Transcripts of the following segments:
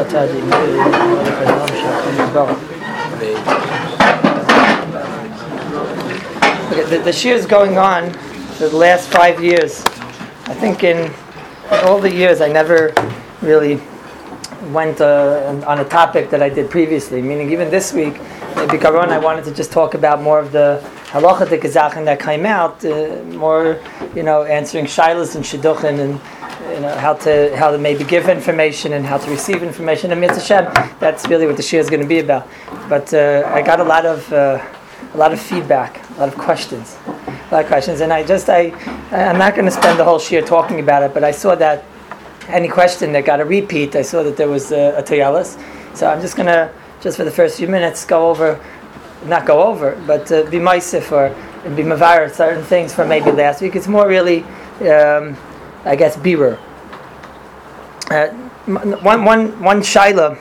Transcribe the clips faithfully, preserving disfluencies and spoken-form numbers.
Okay, the, the shir is going on for the last five years. I think in, in all the years I never really went uh, on a topic that I did previously. Meaning, even this week, Bikaron, I wanted to just talk about more of the halachatik zachen that came out, uh, more, you know, answering shilas and shidduchin, and you know how to how to maybe give information and how to receive information. And Mitzvah Hashem, that's really what the shir is going to be about. But uh, I got a lot of uh, a lot of feedback, a lot of questions, a lot of questions, and I just I I'm not going to spend the whole shir talking about it, but I saw that any question that got a repeat, I saw that there was a, a toyalas. So I'm just going to, just for the first few minutes, go over, not go over, but uh, be meisif or be mavar certain things from maybe last week. It's more really, um, I guess, birur. Uh, one, one, one shaila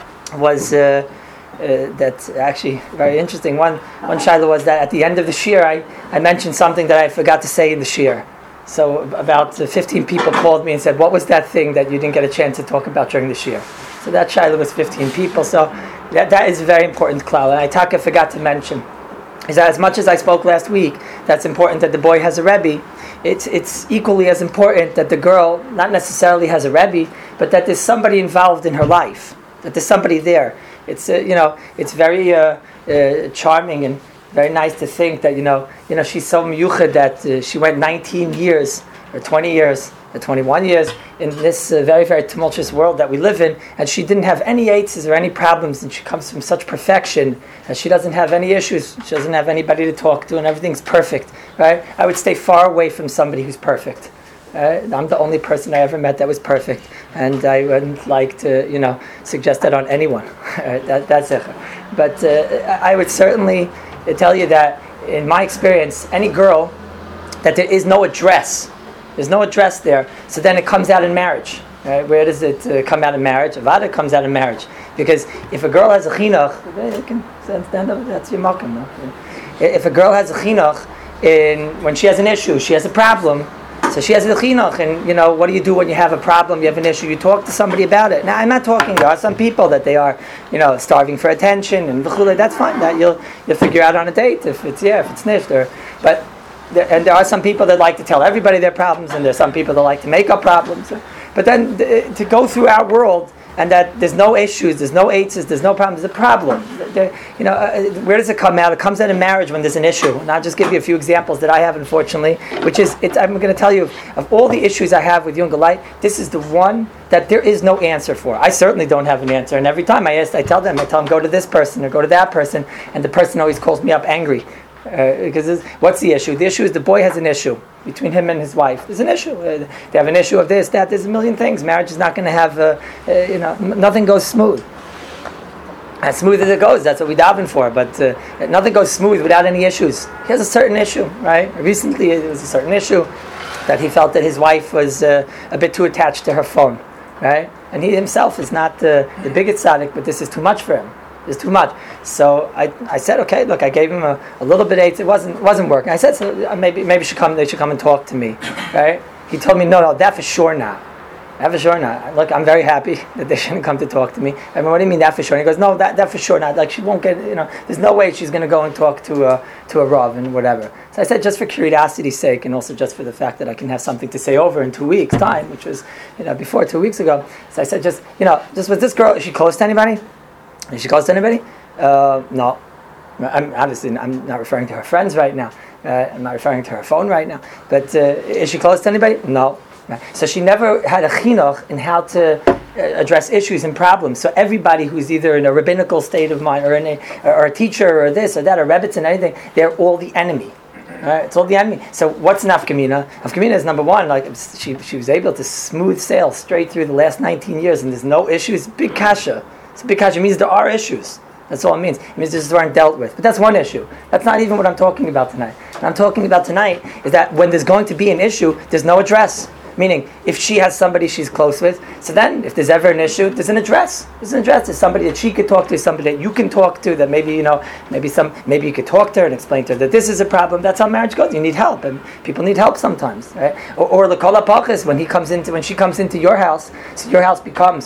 was uh, uh, that's actually very interesting. One, one shaila was that at the end of the shir, I, I mentioned something that I forgot to say in the shir. So about uh, fifteen people called me and said, what was that thing that you didn't get a chance to talk about during the shir? So that shaila was fifteen people. So that, that is a very important klal. And I taka forgot to mention is that as much as I spoke last week, that's important that the boy has a rebbe. It's it's equally as important that the girl not necessarily has a rebbe, but that there's somebody involved in her life. That there's somebody there. It's uh, you know it's very uh, uh, charming and very nice to think that you know you know she's so miyuchad that uh, she went nineteen years or twenty years or twenty-one years in this uh, very very tumultuous world that we live in, and she didn't have any eights or any problems, and she comes from such perfection that she doesn't have any issues, she doesn't have anybody to talk to, and everything's perfect, right? I would stay far away from somebody who's perfect. Uh, I'm the only person I ever met that was perfect, and I wouldn't like to, you know, suggest that on anyone. Uh, that, that's it. But uh, I would certainly tell you that, in my experience, any girl that there is no address, there's no address there, so then it comes out in marriage. Right? Where does it uh, come out in marriage? Avada comes out in marriage. Because if a girl has a chinuch, you can stand up, that's your makom. No? If a girl has a chinuch, in, when she has an issue, she has a problem, so she has a chinuch, and you know, what do you do when you have a problem, you have an issue? You talk to somebody about it. Now, I'm not talking, there are some people that they are, you know, starving for attention, and that's fine, that you'll you'll figure out on a date if it's, yeah, if it's nished, or, but, there, and there are some people that like to tell everybody their problems, and there's some people that like to make up problems, but then th- to go through our world, and that there's no issues, there's no eights, there's no problems, there's a problem. There, you know, uh, where does it come out? It comes out in marriage when there's an issue. And I'll just give you a few examples that I have, unfortunately, which is, it's, I'm going to tell you, of, of all the issues I have with Younger Light, this is the one that there is no answer for. I certainly don't have an answer. And every time I ask, I tell them, I tell them, go to this person or go to that person, and the person always calls me up angry. Uh, because this, what's the issue? The issue is the boy has an issue between him and his wife. There's an issue. Uh, they have an issue of this, that. There's a million things. Marriage is not going to have, uh, uh, you know, m- nothing goes smooth. As smooth as it goes, that's what we daven for. But uh, nothing goes smooth without any issues. He has a certain issue, right? Recently, it was a certain issue that he felt that his wife was uh, a bit too attached to her phone, right? And he himself is not uh, the biggest tzaddik, but this is too much for him. It's too much. So I, I said, okay, look, I gave him a, a little bit eight. It wasn't wasn't working. I said, so maybe maybe should come. They should come and talk to me, right? He told me, no, no, that for sure not. That for sure not. Look, I'm very happy that they shouldn't come to talk to me. I mean, what do you mean that for sure? And he goes, no, that that for sure not. Like she won't get, you know, there's no way she's going to go and talk to a to a rav and whatever. So I said, just for curiosity's sake, and also just for the fact that I can have something to say over in two weeks' time, which was, you know, before two weeks ago. So I said, just, you know, just with this girl, is she close to anybody? Is she close to anybody? Uh, no. I'm obviously I'm not referring to her friends right now. Uh, I'm not referring to her phone right now. But uh, is she close to anybody? No. So she never had a chinuch in how to uh, address issues and problems. So everybody who's either in a rabbinical state of mind, or in a, or a teacher, or this or that, or rebbetzin, and anything, they're all the enemy. Right? It's all the enemy. So what's nafkamina? Nafkamina is number one. Like she she was able to smooth sail straight through the last nineteen years, and there's no issues. Big kasha. It's a big kasha. It means there are issues. That's all it means. It means this aren't dealt with. But that's one issue. That's not even what I'm talking about tonight. What I'm talking about tonight is that when there's going to be an issue, there's no address. Meaning, if she has somebody she's close with, so then if there's ever an issue, there's an address. There's an address. There's somebody that she could talk to, somebody that you can talk to, that maybe, you know, maybe some, maybe you could talk to her and explain to her that this is a problem. That's how marriage goes. You need help, and people need help sometimes, right? Or, or the kol hapachis, when he comes into, when she comes into your house, so your house becomes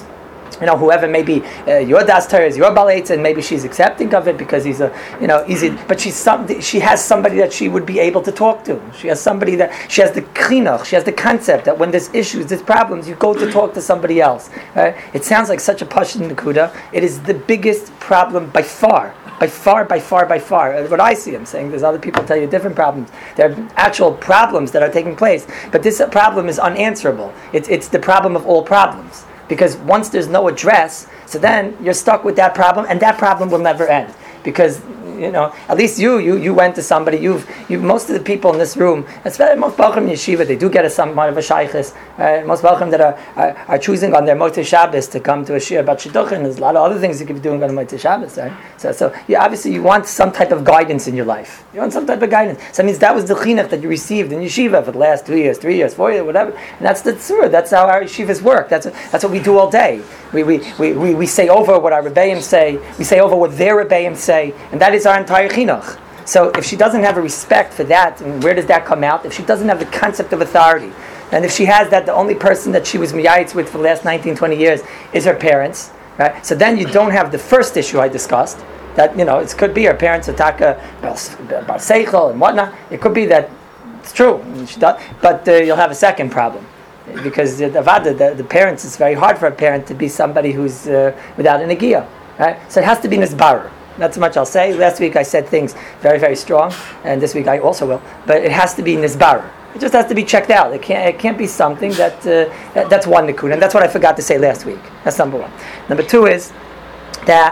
you know, whoever maybe uh, your das Torah is your balates, and maybe she's accepting of it because he's a, you know, easy. But she's some, she has somebody that she would be able to talk to. She has somebody that she has the chinuch, she has the concept that when there's issues, there's problems, you go to talk to somebody else. Right? It sounds like such a pashut nekuda. It is the biggest problem by far. By far, by far, by far. What I see, I'm saying, there's other people tell you different problems. There are actual problems that are taking place, but this problem is unanswerable. It's it's the problem of all problems. Because once there's no address, so then you're stuck with that problem, and that problem will never end. Because, you know, at least you, you, you went to somebody. You've, you. Most of the people in this room, especially most Bachrim Yeshiva, they do get a somewhat of a shaykhis. Uh, most Bachrim that are, are are choosing on their Motzei Shabbos to come to a shir about shidduchim. There's a lot of other things you could be doing on Motzei Shabbos, right? So, so yeah, obviously you want some type of guidance in your life. You want some type of guidance. So that means that was the chinuch that you received in yeshiva for the last two years, three years, four years, whatever. And that's the tzur. That's how our yeshivas work. That's that's what we do all day. We we, we, we, we say over what our rebbeim say. We say over what their rebbeim say, and that is our entire chinuch. So if she doesn't have a respect for that, and where does that come out? If she doesn't have the concept of authority, and if she has that, the only person that she was miyayitz with for the last nineteen, twenty years is her parents, right? So then you don't have the first issue I discussed, that, you know, it could be her parents attack bar seichel and whatnot. It could be that it's true, she does, but uh, you'll have a second problem. Because the, the, the parents, it's very hard for a parent to be somebody who's uh, without an agiyah, right? So it has to be nisbarer. Not so much I'll say. Last week I said things very, very strong, and this week I also will. But it has to be nisbarer. It just has to be checked out. It can't. It can't be something that, uh, that that's one nikud, and that's what I forgot to say last week. That's number one. Number two is that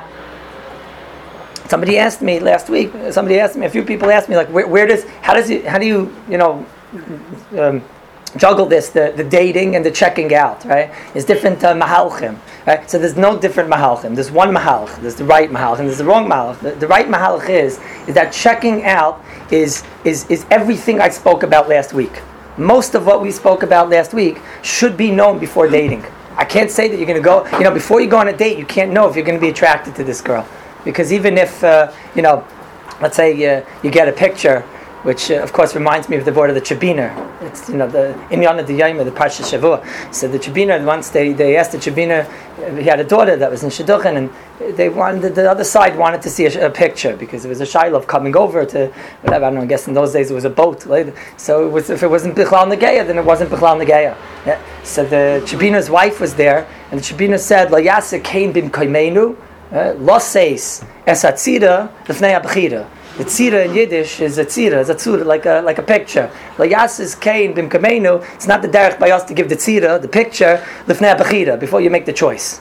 somebody asked me last week. Somebody asked me. A few people asked me, like, where, where does, how does it, how do you, you know. Um, juggle this, the, the dating and the checking out, right? It's different uh, mahalchim, right? So there's no different mahalchim. There's one mahalch. There's the right mahalch and there's the wrong mahalch. The, the right mahalch is is that checking out is is is everything I spoke about last week. Most of what we spoke about last week should be known before dating. I can't say that you're going to go, you know, before you go on a date, you can't know if you're going to be attracted to this girl, because even if uh, you know, let's say uh, you get a picture, which uh, of course reminds me of the word of the Chabiner. It's, you know, the Inyan of the Yom, the Parsha Shavua. So the Chabiner, once they, they asked the Chabiner, uh, he had a daughter that was in Shidduchin, and they wanted, the other side wanted to see a, a picture, because it was a shiloh of coming over to whatever. I don't know, I guess in those days it was a boat. Right? So it was, if it wasn't Bichlal Negeya, then it wasn't Bichlal Negeya. Yeah? So the Chabiner's wife was there, and the Chabiner said, La Yasa Kain Bim Koimenu, Lo Seis Es Atzira Lefnei Abchira. The tzira in Yiddish is a tzira, it's a tzura, like a like a picture. Layasis kain bim kamenu. It's not the derech by us to give the tzira, the picture, lifnei bechira, before you make the choice.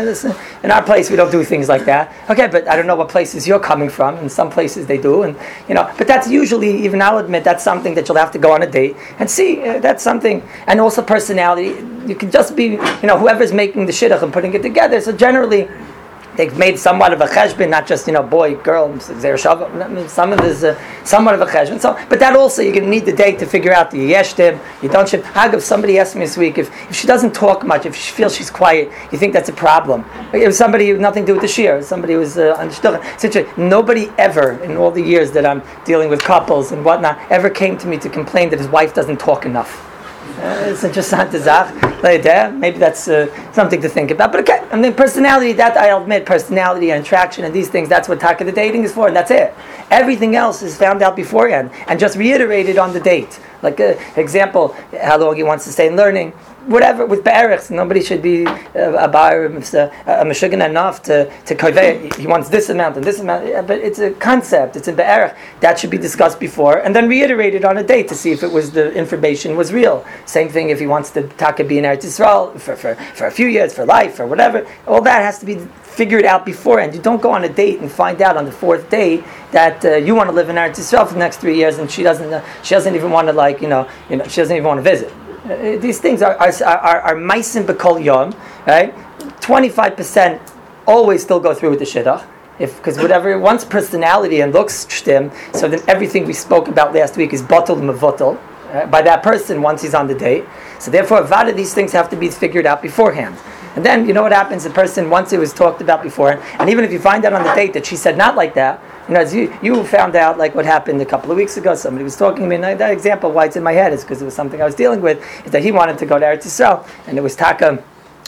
In our place, we don't do things like that. Okay, but I don't know what places you're coming from. In some places they do, and you know. But that's usually, even I'll admit, that's something that you'll have to go on a date and see. Uh, that's something, and also personality. You can just be, you know, whoever's making the shidduch and putting it together. So generally, they've made somewhat of a cheshbon, not just, you know, boy, girl, some of this, uh, somewhat of a cheshbon. So, but that also, you're going to need the date to figure out the yeshtim, you don't shim. Hagav, somebody asked me this week, if, if she doesn't talk much, if she feels she's quiet, you think that's a problem. It was somebody who had nothing to do with the shir, somebody who was uh, on shidduch. Nobody ever, in all the years that I'm dealing with couples and whatnot, ever came to me to complain that his wife doesn't talk enough. Uh, it's interesting to zach. Maybe that's uh, something to think about. But okay, I mean, personality, that I'll admit, personality and attraction and these things, that's what taka the dating is for, and that's it. Everything else is found out beforehand and just reiterated on the date. Like, uh, example, how long he wants to stay in learning. Whatever, with Be'erichs, nobody should be uh, a bar, a meshuggah enough to, to convey, he wants this amount and this amount, yeah, but it's a concept, it's a Be'erich, that should be discussed before, and then reiterated on a date to see if it was, the information was real. Same thing if he wants to taka be in Eretz Yisrael for, for, for a few years, for life, or whatever, all that has to be figured out beforehand. You don't go on a date and find out on the fourth day that uh, you want to live in Eretz Yisrael for the next three years, and she doesn't, uh, she doesn't even want to, like, you know, you know, she doesn't even want to visit. Uh, these things are are are, are meisim b'kol yom, right? Twenty-five percent always still go through with the shidduch, if because whatever once personality and looks shtim, so then everything we spoke about last week is batul mevutal uh, by that person once he's on the date. So therefore, avada, these things have to be figured out beforehand. And then you know what happens? The person, once it was talked about before, and even if you find out on the date that she said not like that, you know, as you, you found out, like what happened a couple of weeks ago, somebody was talking to me, and that example, why it's in my head, is because it was something I was dealing with, is that he wanted to go to Eretz Yisrael, and it was taka,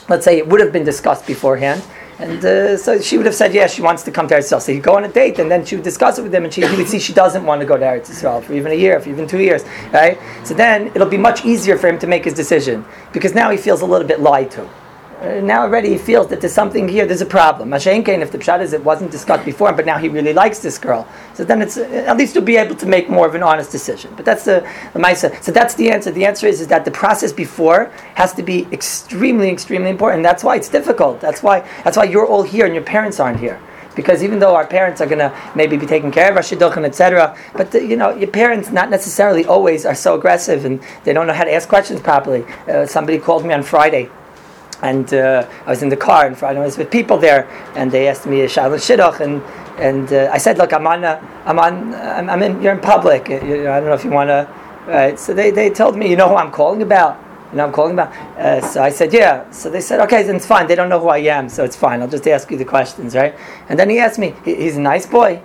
let's say it would have been discussed beforehand. And uh, so she would have said, yes, she wants to come to Eretz Yisrael. So he'd go on a date, and then she would discuss it with him, and she would see she doesn't want to go to Eretz Yisrael for even a year, for even two years, right? So then it'll be much easier for him to make his decision, because now he feels a little bit lied to. Uh, now already he feels that there's something here, there's a problem. Mashen Kain, if the pshat is it wasn't discussed before, but now he really likes this girl. So then it's, uh, at least you'll be able to make more of an honest decision. But that's the, the Maisa. So that's the answer. The answer is, is that the process before has to be extremely, extremely important. That's why it's difficult. That's why, that's why you're all here and your parents aren't here. Because even though our parents are going to maybe be taking care of our shidduchim, et cetera, but the, you know, your parents not necessarily always are so aggressive and they don't know how to ask questions properly. Uh, somebody called me on Friday. And uh, I was in the car, and I was with people there, and they asked me a shayla shidduch, and and uh, I said, look, I'm on, a, I'm on, I'm, I'm in, you're in public. You know, I don't know if you want to. Right? So they, they told me, you know who I'm calling about? You know, I'm calling about. Uh, so I said, yeah. So they said, okay, then it's fine. They don't know who I am, so it's fine. I'll just ask you the questions, right? And then he asked me, he, he's a nice boy.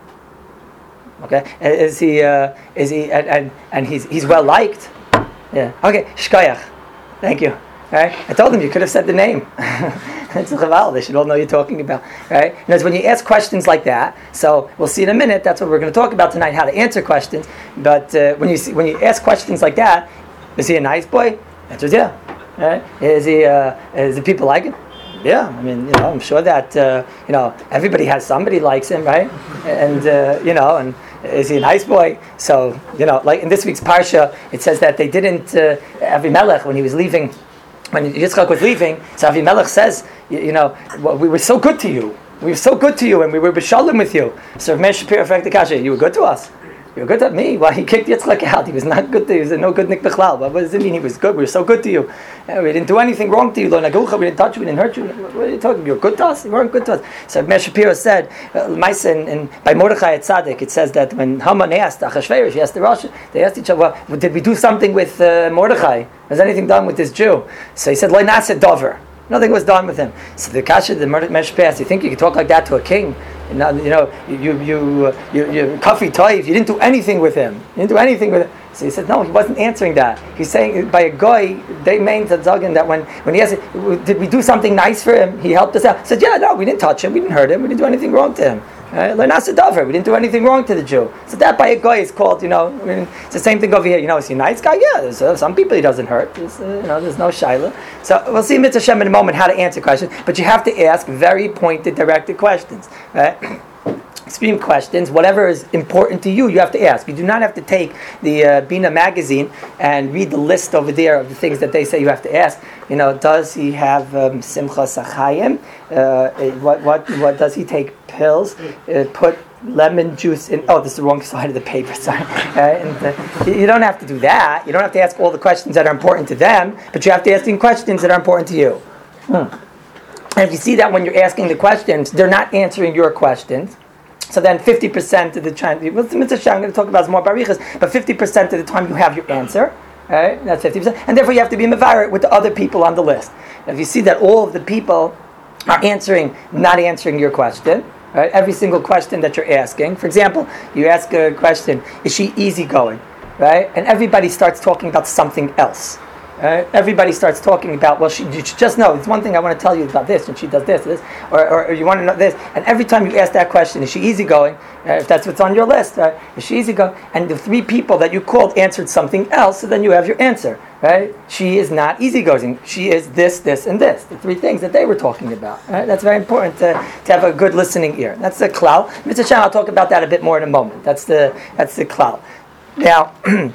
Okay, is he? Uh, is he? And, and and he's he's well liked. Yeah. Okay, shkoyach. Thank you. Right? I told them you could have said the name. It's a chaval. They should all know you're talking about. Right? And as when you ask questions like that, so we'll see in a minute. That's what we're going to talk about tonight: how to answer questions. But uh, when you see, when you ask questions like that, is he a nice boy? Answer is yeah. Right? Is he? Uh, is the people like him? Yeah. I mean, you know, I'm sure that uh, you know everybody has somebody likes him, right? And uh, you know, and is he a nice boy? So you know, like in this week's parsha, it says that they didn't. Uh, Avimelech, when he was leaving. When Yitzchak was leaving, so Avimelech says, you, you know, well, we were so good to you. We were so good to you, and we were b'shalom with you. So Meir Shapiro affected Kasha. You were good to us. You were good to me. Why he kicked Yitzchak out? He was not good to you. He was a no good Nick Bechlal. What does it mean? He was good. We were so good to you. Uh, we didn't do anything wrong to you. Lo nagucha. We didn't touch you. We didn't hurt you. What are you talking? You were good to us. You weren't good to us. So Meir Shapiro said, uh, and, and by Mordechai at Tzaddik, it says that when Haman asked Achashverosh, he asked the Rosh, they asked each other, well, did we do something with uh, Mordechai? Was anything done with this Jew? So he said, Lo nasa dover. Nothing was done with him. So the Kasha, the Meir Shapiro asked, you think you could talk like that to a king? You know, you know, you you you you Kafi Toiv, you didn't do anything with him. You didn't do anything with him. So he said, no, he wasn't answering that. He's saying by a guy, they meant that Zagan that when, when he asked, did we do something nice for him? He helped us out. He said, yeah, no, we didn't touch him, we didn't hurt him, we didn't do anything wrong to him. Right? We didn't do anything wrong to the Jew. So that by a guy is called, you know, I mean, it's the same thing over here. You know, is he a nice guy? Yeah, there's uh, some people he doesn't hurt. There's, uh, you know, there's no shaila. So we'll see Mitzvah Shem in a moment how to answer questions, but you have to ask very pointed, directed questions. Right? Extreme questions, whatever is important to you, you have to ask. You do not have to take the uh, Bina magazine and read the list over there of the things that they say you have to ask. You know, does he have um, Simcha Sachayim? Uh, what what what does he take pills? Uh, put lemon juice in. Oh, this is the wrong side of the paper. Sorry. Uh, and, uh, you don't have to do that. You don't have to ask all the questions that are important to them, but you have to ask them questions that are important to you. Hmm. And if you see that when you're asking the questions, they're not answering your questions. So then fifty percent of the time, well, I'm going to talk about more barichas, but fifty percent of the time you have your answer, right? That's fifty percent. And therefore you have to be mevarer with the other people on the list. Now, if you see that all of the people are answering, not answering your question, right? Every single question that you're asking. For example, you ask a question, is she easygoing, right? And everybody starts talking about something else. Uh, everybody starts talking about, well, she, you should just know, it's one thing I want to tell you about this, and she does this, this, or, or, or you want to know this, and every time you ask that question, is she easygoing, uh, if that's what's on your list, right? Is she easygoing? And the three people that you called answered something else, so then you have your answer, right? She is not easygoing, she is this, this, and this, the three things that they were talking about, right? That's very important to, to have a good listening ear. That's the klal. Mister Shan, I'll talk about that a bit more in a moment. That's the, that's the klal. Now,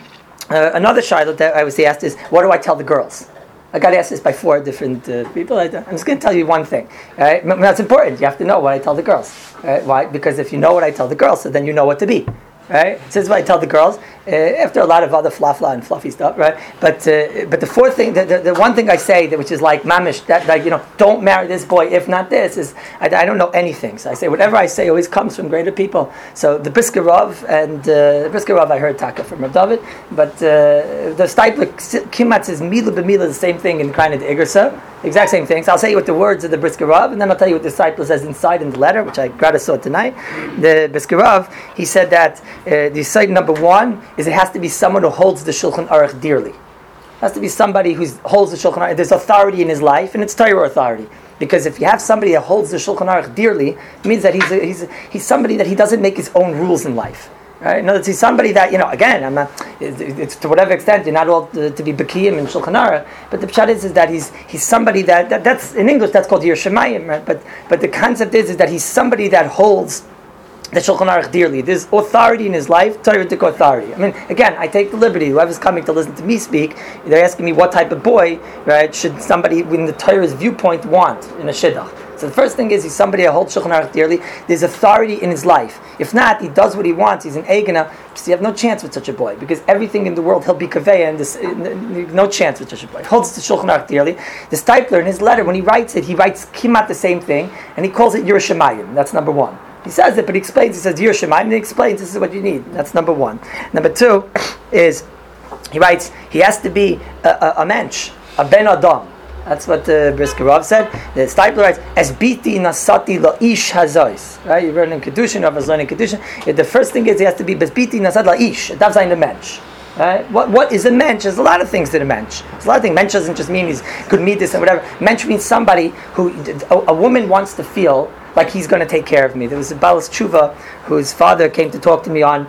Uh, another shayla that I was asked is, what do I tell the girls? I got asked this by four different uh, people. I, I'm just going to tell you one thing. Right? That's important. You have to know what I tell the girls. Right? Why? Because if you know what I tell the girls, so then you know what to be. Right? So this is what I tell the girls. Uh, after a lot of other fla-fla and fluffy stuff, right? But uh, but the fourth thing, the, the, the one thing I say, that, which is like mamish, that like you know, don't marry this boy if not this, is I, I don't know anything. So I say whatever I say always comes from greater people. So the Brisker Rav and uh, the Brisker Rav I heard taka from Rav David, but uh, the Steipler Kimatz is mila b'mila the same thing in kind of the Igersa, exact same thing. So I'll say you what the words of the Brisker Rav, and then I'll tell you what the Steipler says inside in the letter, which I got saw tonight. The Brisker Rav, he said that uh, the site number one is it has to be someone who holds the Shulchan Aruch dearly. has to be somebody who holds the Shulchan Aruch. There's authority in his life, and it's Torah authority. Because if you have somebody that holds the Shulchan Aruch dearly, it means that he's a, he's a, he's somebody that he doesn't make his own rules in life. Right? In other words, he's somebody that, you know, again, I'm not, it's, it's to whatever extent, you're not all to, to be Bekiyim in Shulchan Aruch, but the pshat is, is that he's he's somebody that, that, that's, in English, that's called Yir Shemayim, right? But, but the concept is, is that he's somebody that holds the Shulchan Aruch dearly. There's authority in his life, Torah-tic authority. I mean, again, I take the liberty, whoever's coming to listen to me speak, they're asking me what type of boy, right, should somebody, in the Torah's viewpoint, want in a shidduch. So the first thing is, he's somebody that holds Shulchan Aruch dearly. There's authority in his life. If not, he does what he wants. He's an Eigena. So you have no chance with such a boy, because everything in the world he'll be kaveya, and this, no chance with such a boy. He holds the Shulchan Aruch dearly. The Stipler, in his letter, when he writes it, he writes kimat the same thing, and he calls it Yir Shemayim. That's number one. He says it, but he explains. He says Yir Shemayim, and he explains this is what you need. That's number one. Number two is, he writes, he has to be a, a, a mensch, a ben adam. That's what uh, Brisker Rav said. The Stipler writes, "As biti nasati la ish hazois." Right? You learn in Kedushin, Rav is learning Kedushin. The first thing is he has to be "As biti nasat la ish." That's in the mensch. Right? What what is a mensch? There's a lot of things to the mensch. There's a lot of things. Mensch doesn't just mean he's good meet this and whatever. Mensch means somebody who a, a woman wants to feel like he's going to take care of me. There was a Balas Tshuva whose father came to talk to me on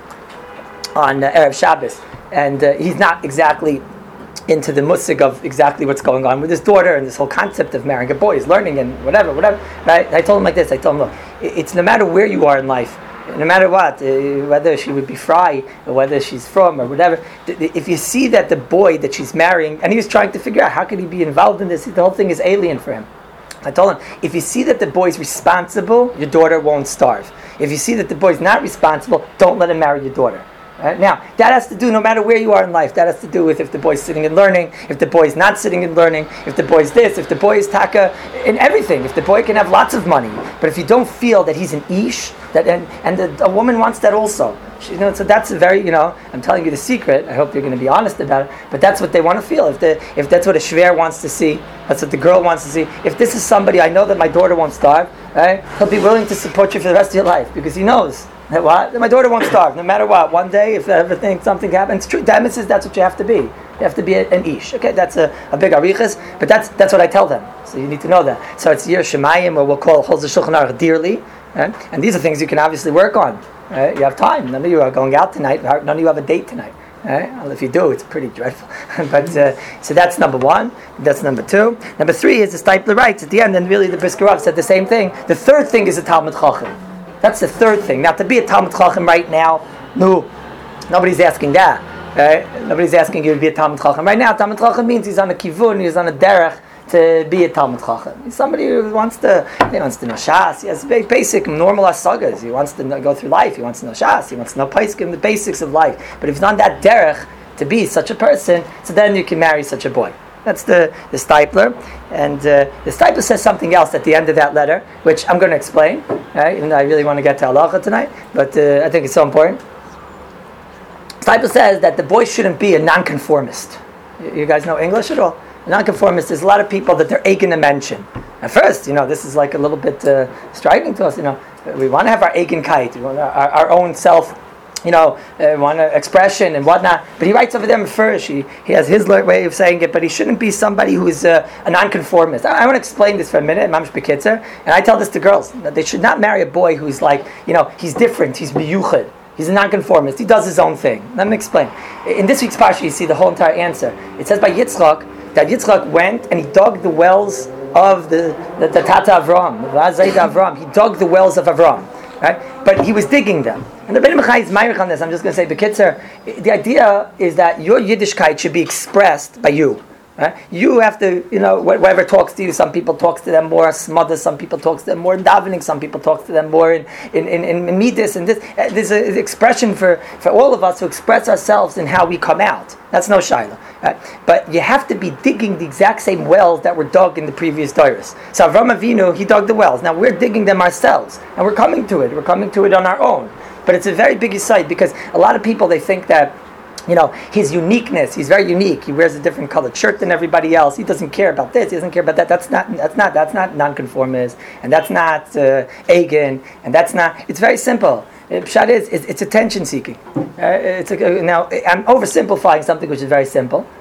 on uh, Erev Shabbos, and uh, he's not exactly into the musik of exactly what's going on with his daughter and this whole concept of marrying a boy. He's learning and whatever, whatever. Right? I told him like this. I told him, look, it's no matter where you are in life, no matter what, uh, whether she would be fry or whether she's from or whatever, th- th- if you see that the boy that she's marrying, and he was trying to figure out how could he be involved in this, the whole thing is alien for him. I told him, if you see that the boy's responsible, your daughter won't starve. If you see that the boy's not responsible, don't let him marry your daughter. Right? Now, that has to do, no matter where you are in life, that has to do with if the boy's sitting and learning, if the boy's not sitting and learning, if the boy's this, if the boy is taka, in everything. If the boy can have lots of money, but if you don't feel that he's an ish, that and, and the, a woman wants that also. She, you know, so that's a very, you know, I'm telling you the secret. I hope you're going to be honest about it, but that's what they want to feel. If the, if that's what a shver wants to see, that's what the girl wants to see. If this is somebody, I know that my daughter won't starve, right? He'll be willing to support you for the rest of your life, because he knows that what? My daughter won't starve, no matter what. One day, if everything, something happens, it's true. Damas says that's what you have to be. You have to be a, an ish. Okay, that's a, a big arichas, but that's that's what I tell them. So you need to know that. So it's Yir Shemayim, or we'll call holds the Shulchan Aruch dearly, right? And these are things you can obviously work on. Right? You have time. None of you are going out tonight. None of you have a date tonight. Right? Well, if you do, it's pretty dreadful. but uh, so that's number one. That's number two. Number three is the Stipler writes at the end, and really the Brisker Rav said the same thing. The third thing is a Talmud Chacham. That's the third thing. Now, to be a Talmud Chacham right now, no, nobody's asking that. Right? Nobody's asking you to be a Talmud Chacham right now. Talmud Chacham means he's on a kivun, he's on a derech to be a Talmud Chacham. He's somebody who wants to, he wants to know Shas. He has basic, normal asagas. He wants to know, go through life. He wants to know Shas. He wants to know Paiskim, the basics of life. But if he's on that derech to be such a person, so then you can marry such a boy. That's the, the Stipler. And uh, the Stipler says something else at the end of that letter, which I'm going to explain. Right? Even though I really want to get to halacha tonight, but uh, I think it's so important. Stipler says that the boy shouldn't be a nonconformist. You guys know English at all? A nonconformist, there's a lot of people that they're eigen to mention. At first, you know, this is like a little bit uh, striking to us. You know, we want to have our eigenkeit, we want our, our own self, you know, uh, want uh, expression and whatnot. But he writes over them first. He, he has his way of saying it, but he shouldn't be somebody who is uh, a nonconformist. I, I want to explain this for a minute, Mamish Bekitzer, and I tell this to girls, that they should not marry a boy who's like, you know, he's different, he's miyuchad. He's a nonconformist. He does his own thing. Let me explain. In this week's parsha, you see the whole entire answer. It says by Yitzchak that Yitzchak went and he dug the wells of the the, the Tata Avram, the Vazayd Avram. He dug the wells of Avram, right? But he was digging them. And the Ben Mechai is ma'irich on this. I'm just going to say, Bekitzer, the idea is that your Yiddishkeit should be expressed by you. Right? You have to, you know, whoever talks to you, some people talks to them more smother, some people talks to them more in davening, some people talks to them more in in, in, in midas and this. Uh, there's an expression for, for all of us to express ourselves in how we come out. That's no shaila. Right? But you have to be digging the exact same wells that were dug in the previous Doros. So Avram Avinu, he dug the wells. Now we're digging them ourselves, and we're coming to it. We're coming to it on our own. But it's a very big sight, because a lot of people, they think that, you know, his uniqueness, he's very unique. He wears a different colored shirt than everybody else. He doesn't care about this, he doesn't care about that. That's not that's not that's not nonconformist, and that's not uh, Eigen, and that's not, it's very simple. Pshat is, it's, it's attention seeking. Uh, it's a, now, I'm oversimplifying something which is very simple,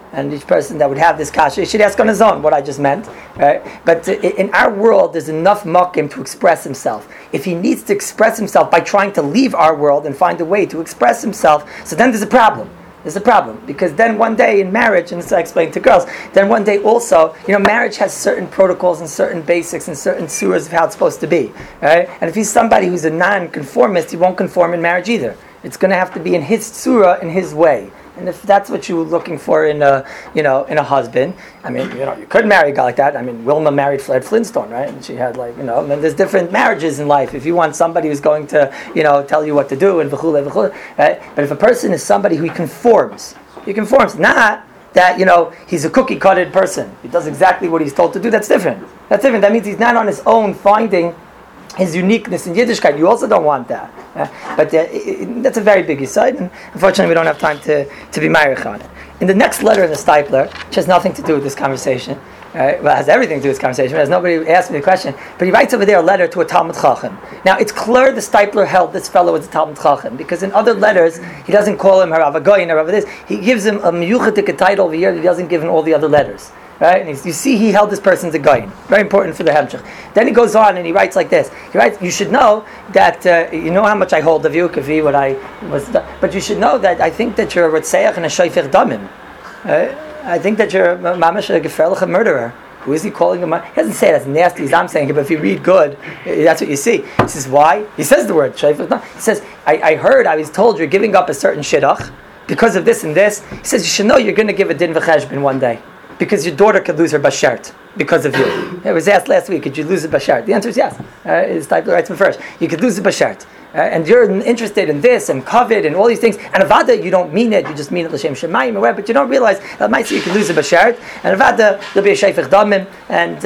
and each person that would have this kasha, he should ask on his own what I just meant, right? But in our world, there's enough makim to express himself. If he needs to express himself by trying to leave our world and find a way to express himself, so then there's a problem. There's a problem, because then one day in marriage, and this I explain to girls, then one day also, you know, marriage has certain protocols and certain basics and certain surahs of how it's supposed to be, right? And if he's somebody who's a non-conformist, he won't conform in marriage either. It's going to have to be in his surah, in his way. And if that's what you're looking for in a, you know, in a husband, I mean, you know, you could marry a guy like that. I mean, Wilma married Fred Flintstone, right? And she had like, you know, and there's different marriages in life. If you want somebody who's going to, you know, tell you what to do and v'chule, v'chule, right? But if a person is somebody who conforms, he conforms, not that, you know, he's a cookie-cutted person. He does exactly what he's told to do. That's different. That's different. That means he's not on his own finding his uniqueness in Yiddishkeit. You also don't want that. Uh, but uh, it, it, that's a very big aside, and unfortunately we don't have time to, to be ma'arich on it. In the next letter in the Stipler, which has nothing to do with this conversation, uh, well, it has everything to do with this conversation, because nobody asked me the question, but he writes over there a letter to a Talmud Chacham. Now, it's clear the Stipler held this fellow as a Talmud Chacham, because in other letters, he doesn't call him Harav Agoyin or Harav this. He gives him a miyuchatik title over here that he doesn't give in all the other letters. Right? And you see he held this person as a goyin. Very important for the Hemshech. Then he goes on and he writes like this. He writes, you should know that, uh, you know how much I hold of you, Kavi, what I was, but you should know that I think that you're a Retzeach and a Shayfech Damim. Right? I think that you're a Mamash, a Geferlich, a murderer. Who is he calling him? He doesn't say it as nasty as I'm saying it, but if you read good, that's what you see. He says, why? He says the word Shayfech Damim. He says, I, I heard, I was told you're giving up a certain shidduch because of this and this. He says, you should know you're going to give a din v'cheshbon one day. Because your daughter could lose her bashert because of you. It was asked last week, could you lose a bashert? The answer is yes. Uh, his type writes me first. You could lose a bashert. Uh, and you're interested in this and covet and all these things. And avada, you don't mean it. You just mean it l'shem shemayim or whatever. But you don't realize that might say you could lose a bashert. And avada, there'll be a shayfech damim and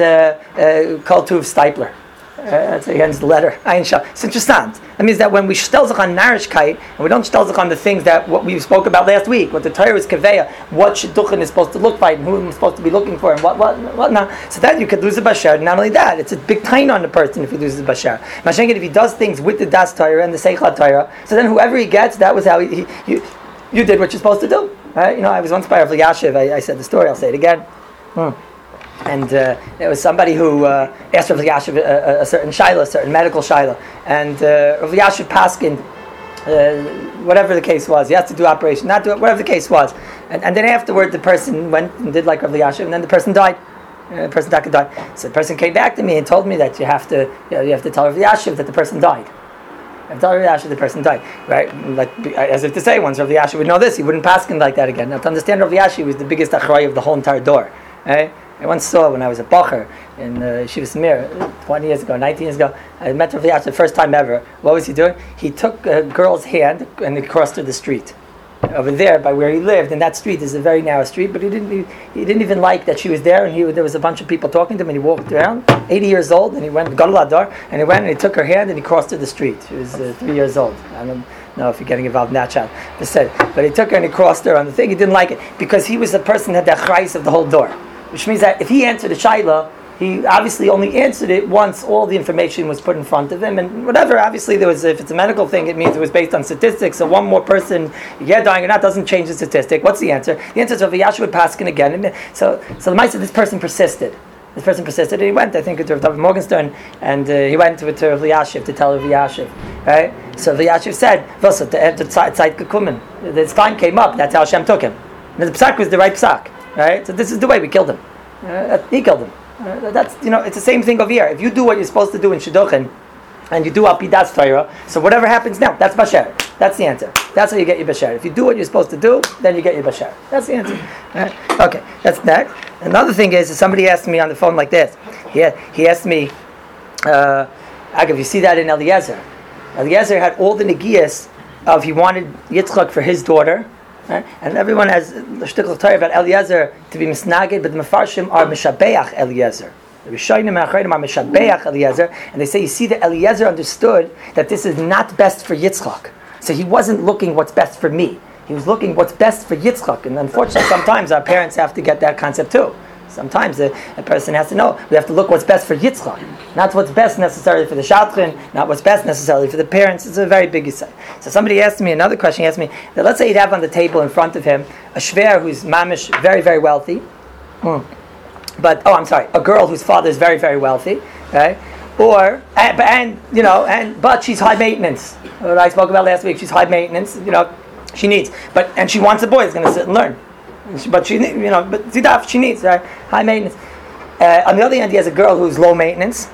kol uh, uh, tuv Stipler. Uh, that's how he ends the letter. It's interesting. That means that when we shtelzach on narishkeit, and we don't shtelzach on the things that what we spoke about last week, what the Torah is kaveya, what shidduchin is supposed to look like, and who I'm supposed to be looking for, and what what what now. So that you could lose a bashar. Not only that, it's a big tain on the person if he loses a bashar. Mashenkin, if he does things with the das Torah and the seichlat Torah, so then whoever he gets, that was how he, he you, you did what you're supposed to do. Right? You know, I was once by Rav Yashiv. I, I said the story. I'll say it again. Hmm. And uh, there was somebody who uh, asked Rav Yashiv a, a, a certain shaila, a certain medical shaila, and uh, Rav Yashiv paskin, uh, whatever the case was, he has to do operation, not do it, whatever the case was, and, and then afterward the person went and did like Rav Yashiv, and then the person died. Uh, the person died. So the person came back to me and told me that you have to, you know, you have to tell Rav Yashiv that the person died. I tell Rav Yashiv the person died, right? Like as if to say, once Rav Yashiv would know this, he wouldn't paskin like that again. Now to understand, Rav Yashiv was the biggest achrei of the whole entire door, right? I once saw when I was a bacher in uh, Yeshiva Samir twenty years ago, nineteen years ago. I met Rav Yashiv the first time ever. What was he doing? He took a girl's hand and he crossed her the street. Over there, by where he lived, and that street is a very narrow street, but he didn't he, he didn't even like that she was there, and he, there was a bunch of people talking to him, and he walked around, eighty years old, and he went, Galadar, and he went and he took her hand and he crossed her the street. She was uh, three years old. I don't know if you're getting involved in that chat. But, said, but he took her and he crossed her on the thing. He didn't like it, because he was the person that had the chayis of the whole door. Which means that if he answered the shaila, he obviously only answered it once all the information was put in front of him, and whatever. Obviously, there was if it's a medical thing, it means it was based on statistics. So one more person, yeah, dying or not, doesn't change the statistic. What's the answer? The answer is Rav Yashiv paskin again. And so, so the mice this person persisted. This person persisted, and he went, I think, to Rav David Morgenstern, and uh, he went to, to Rav Yashiv to tell Rav Yashiv, right? So Rav Yashiv said, "Vasa the Zeit gekommen. The time came up. That's how Hashem took him. And the psak was the right psak." Right, so this is the way we killed him. Uh, he killed him. Uh, that's you know, it's the same thing over here. If you do what you're supposed to do in shidduchin, and you do al pi das Torah, so whatever happens now, that's basher. That's the answer. That's how you get your basher. If you do what you're supposed to do, then you get your basher. That's the answer. Right? Okay, that's next. Another thing is, somebody asked me on the phone like this. He he asked me, uh, Agav, you see that in Eliezer? Eliezer had all the negiyas of he wanted Yitzchak for his daughter. Right? And everyone has the shtickl Torah about Eliezer to be misnaged, but the Mefarshim are mishabeach Eliezer. The Rishonim and Achreidim are mishabeach Eliezer, and they say, you see, that Eliezer understood that this is not best for Yitzchak. So he wasn't looking what's best for me. He was looking what's best for Yitzchak. And unfortunately, sometimes our parents have to get that concept too. Sometimes a, a person has to know. We have to look what's best for Yitzchak, not what's best necessarily for the Shadchan, not what's best necessarily for the parents. It's a very big insight. So somebody asked me another question. He asked me that let's say he'd have on the table in front of him a shver who's mamish, very very wealthy, mm. but oh I'm sorry, a girl whose father is very very wealthy, right? Or and, and you know and but she's high maintenance. What I spoke about last week. She's high maintenance. You know, she needs, but and she wants a boy who's going to sit and learn. But she, you know, but zidaf, she needs, right? High maintenance. Uh, on the other hand, he has a girl who's low maintenance.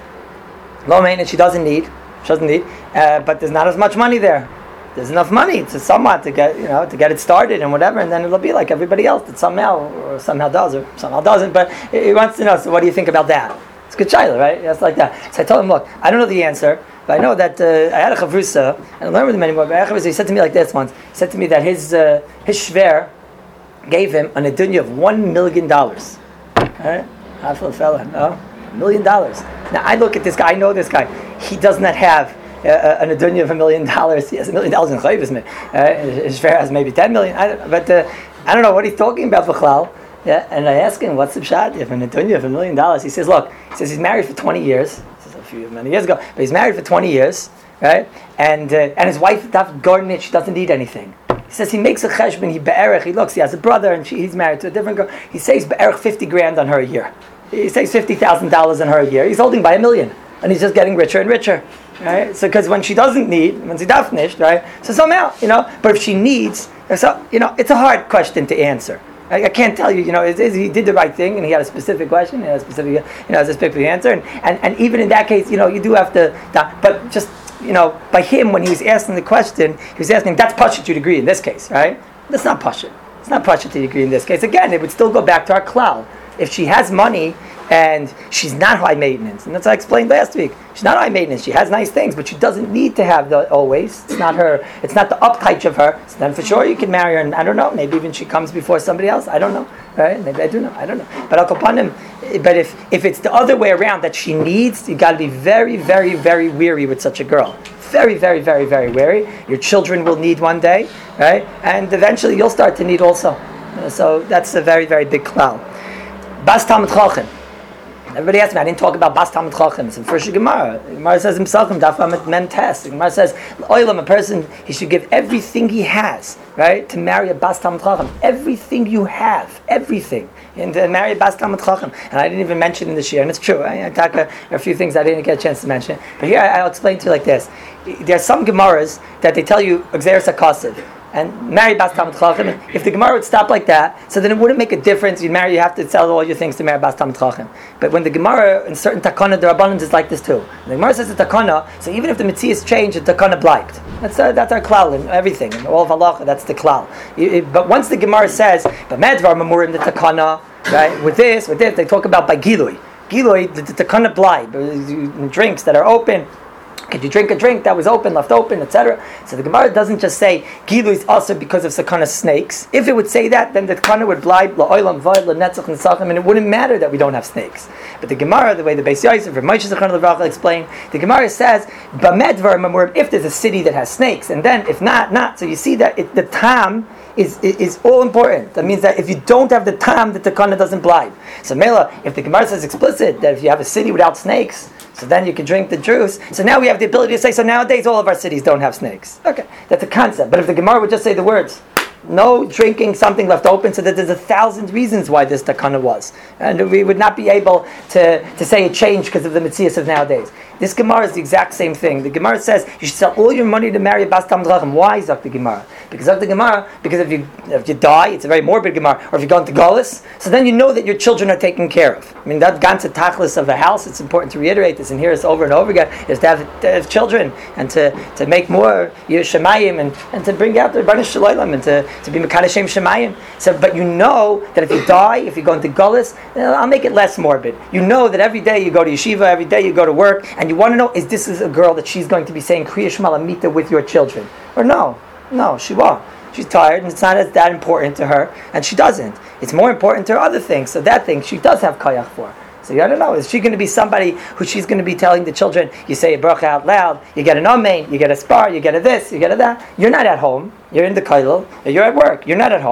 Low maintenance, she doesn't need. She doesn't need. Uh, but there's not as much money there. There's enough money to somewhat to get, you know, to get it started and whatever, and then it'll be like everybody else that somehow or somehow does or somehow doesn't. But he wants to know. So, what do you think about that? It's a good child, right? That's like that. So I told him, look, I don't know the answer, but I know that uh, I had a chavrusa, and I don't learn with him anymore. But I had a chavrusa, he said to me like this once. He said to me that his uh, his shver gave him an adunya of one million dollars. All right, half a fella, no, a million dollars. Now I look at this guy. I know this guy. He does not have uh, an adunya of a million dollars. He has a million dollars in chayvus. Uh, his shver has maybe ten million. I but uh, I don't know what he's talking about v'chlal. Yeah, and I ask him, what's the pshat? You have an adunya of a million dollars. He says, look, he says he's married for twenty years. This is a few many years ago, but he's married for twenty years, right? And uh, and his wife, Gordon, she doesn't need anything. He says he makes a cheshbon, he be'erech, he looks, he has a brother and she, he's married to a different girl. He saves be'erech fifty grand on her a year. He saves fifty thousand dollars on her a year. He's holding by a million. And he's just getting richer and richer. Right? So, because when she doesn't need, when she dafnished, right? So somehow, you know, but if she needs, so, you know, it's a hard question to answer. I, I can't tell you, you know, it, it, he did the right thing and he had a specific question, he had a specific, you know, a specific answer. And, and, and even in that case, you know, you do have to, but just, you know, by him, when he was asking the question, he was asking, that's Pashut to degree in this case, right? That's not Pashut. It's not Pashut to degree in this case. Again, it would still go back to our klal. If she has money and she's not high maintenance, and that's what I explained last week. She's not high maintenance. She has nice things, but she doesn't need to have the always. It's not her. It's not the uptight of her. So then for sure you can marry her, and I don't know. Maybe even she comes before somebody else. I don't know. Right? Maybe I do know. I don't know. But I'll upon him. But if if it's the other way around that she needs, you got to be very, very, very weary with such a girl. Very, very, very, very wary. Your children will need one day, right? And eventually you'll start to need also. Uh, so that's a very, very big cloud. Bas Talmid Chacham. Everybody asks me, I didn't talk about Bas Talmid Chacham. It's in First Gemara. The Gemara says himself, Daf Mem Tes. The Gemara says, Oilam, a person, he should give everything he has, right, to marry a Bas Talmid Chacham. Everything you have, everything, and to marry a Bas Talmid Chacham. And I didn't even mention in this year, and it's true. I, I talk a, a few things I didn't get a chance to mention. But here I, I'll explain to you like this. There are some Gemaras that they tell you Xeris HaKasev. And marry Bas Talmid Chacham. If the Gemara would stop like that, so then it wouldn't make a difference. You marry, you have to sell all your things to marry Bas Talmid Chacham. But when the Gemara in certain takana, the Rabbanan is like this too. The Gemara says the takana, so even if the Metzias change, the takana bleibt. That's our, that's our klal in everything, in all of halacha. That's the klal. But once the Gemara says, but medvar mamurim the takana, right? With this, with this, they talk about by gilui. Gilui, the, the takana bleib, drinks that are open. Could you drink a drink that was open, left open, et cetera? So the Gemara doesn't just say Gilu is also because of sakana snakes. If it would say that, then the Takana would blind la'olam v'ay la'netzach n'sachim, and it wouldn't matter that we don't have snakes. But the Gemara, the way the Beis Yosef or Moshe Zechron Levrach explained, the Gemara says b'medvar mamurim if there's a city that has snakes, and then if not, not. So you see that it, the tam is, is is all important. That means that if you don't have the tam, the Takana doesn't blind. So Mela, if the Gemara says explicit that if you have a city without snakes, so then you can drink the juice. So now we have the ability to say, so nowadays all of our cities don't have snakes. Okay, that's a concept. But if the Gemara would just say the words, no drinking something left open, so that there's a thousand reasons why this takana was. And we would not be able to, to say it changed because of the Metzias of nowadays. This Gemara is the exact same thing. The Gemara says you should sell all your money to marry a Bas Talmid Chacham. Why, Zok the Gemara? Because of the Gemara, because if you if you die, it's a very morbid Gemara, or if you go into Golis, so then you know that your children are taken care of. I mean, that ganze tachlis of a house, it's important to reiterate this and hear this over and over again, is to have, to have children and to, to make more Shemayim and, and to bring out the Rebbeinu Shalom and to, to be Mekadeshem Shemayim. So, but you know that if you die, if you go into Golis, I'll make it less morbid. You know that every day you go to yeshiva, every day you go to work, and you want to know, is this is a girl that she's going to be saying Kriya Shema Lamita with your children? Or no, no, she won't. She's tired and it's not as that important to her, and she doesn't. It's more important to her other things, so that thing she does have kayach for. So you don't know, is she going to be somebody who she's going to be telling the children, you say a bracha out loud, you get an amen, you get a spar, you get a this, you get a that. You're not at home, you're in the kollel, you're at work, you're not at home.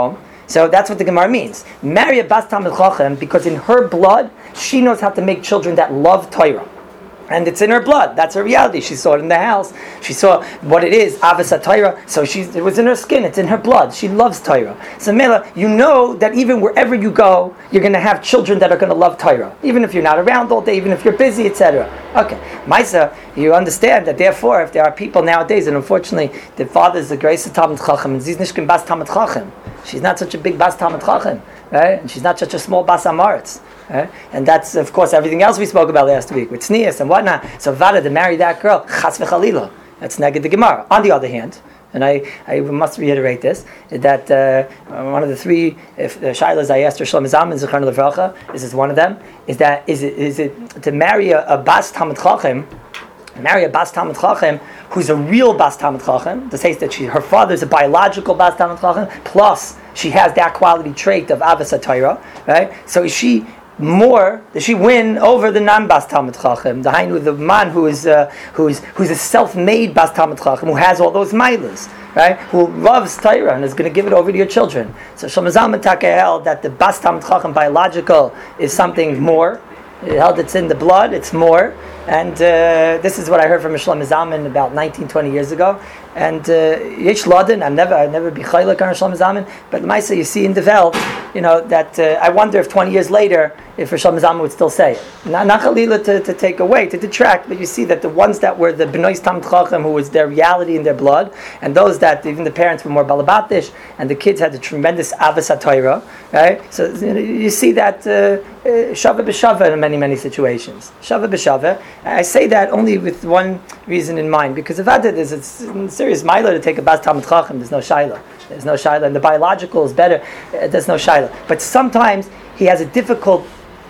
So that's what the Gemara means. Marry a Bas Talmid Chacham because in her blood, she knows how to make children that love Torah. And it's in her blood. That's her reality. She saw it in the house. She saw what it is, Avos HaTorah. So she's, it was in her skin. It's in her blood. She loves Torah. So Mela, you know that even wherever you go, you're going to have children that are going to love Torah. Even if you're not around all day, even if you're busy, et cetera. Okay. Maisa, you understand that therefore, if there are people nowadays, and unfortunately, the father is the grace of Talmid Chacham, and she's nishkin Bas Talmid Chacham. She's not such a big Bas Talmid Chacham, right? And she's not such a small Bas Amaretz. Right? And that's, of course, everything else we spoke about last week with Sneas and whatnot. So Vada to marry that girl, Chas v'chalila. That's neged the Gemara. On the other hand, and I, I must reiterate this, that uh, one of the three if, uh, shilas I asked her, Shlomo Zalman Zichron Levracha, this is one of them, is that is it is it to marry a, a Bas Talmid Chacham, marry a Bas Talmid Chacham who's a real Bas Talmid Chacham, to say that she, her father's a biological Bas Talmid Chacham, plus she has that quality trait of Avos HaTorah, right? So is she more, does she win over the non-Bas Talmid Chacham, the Hainu, the man who is uh, who is who's a self-made Bas Talmid Chacham, who has all those milas, right? Who loves Torah and is going to give it over to your children. So Shlomo Zalman Taka held that the Bas Talmid Chacham biological is something more. It held it's in the blood, it's more. And uh, this is what I heard from Shlomo Zalman about nineteen, twenty years ago. And Yesh Laden, I've never, I've never be chaylik on Shlomo Zalman, but the Maisa you see in the Welt, you know, that uh, I wonder if twenty years later, if Shlomo Zalman would still say it. Not, not Chalila to, to take away, to detract, but you see that the ones that were the B'nai Talmid Chacham, who was their reality in their blood, and those that, even the parents were more balabatish, and the kids had a tremendous Avos HaTorah, right? So you, know, you see that Shava uh, b'Shava in many, many situations. Shava b'Shava. I say that only with one reason in mind, because if that is, it's a serious milah to take a Bas Talmid Chacham, there's no Shaila. There's no Shaila, and the biological is better, uh, there's no Shaila. But sometimes he has a difficult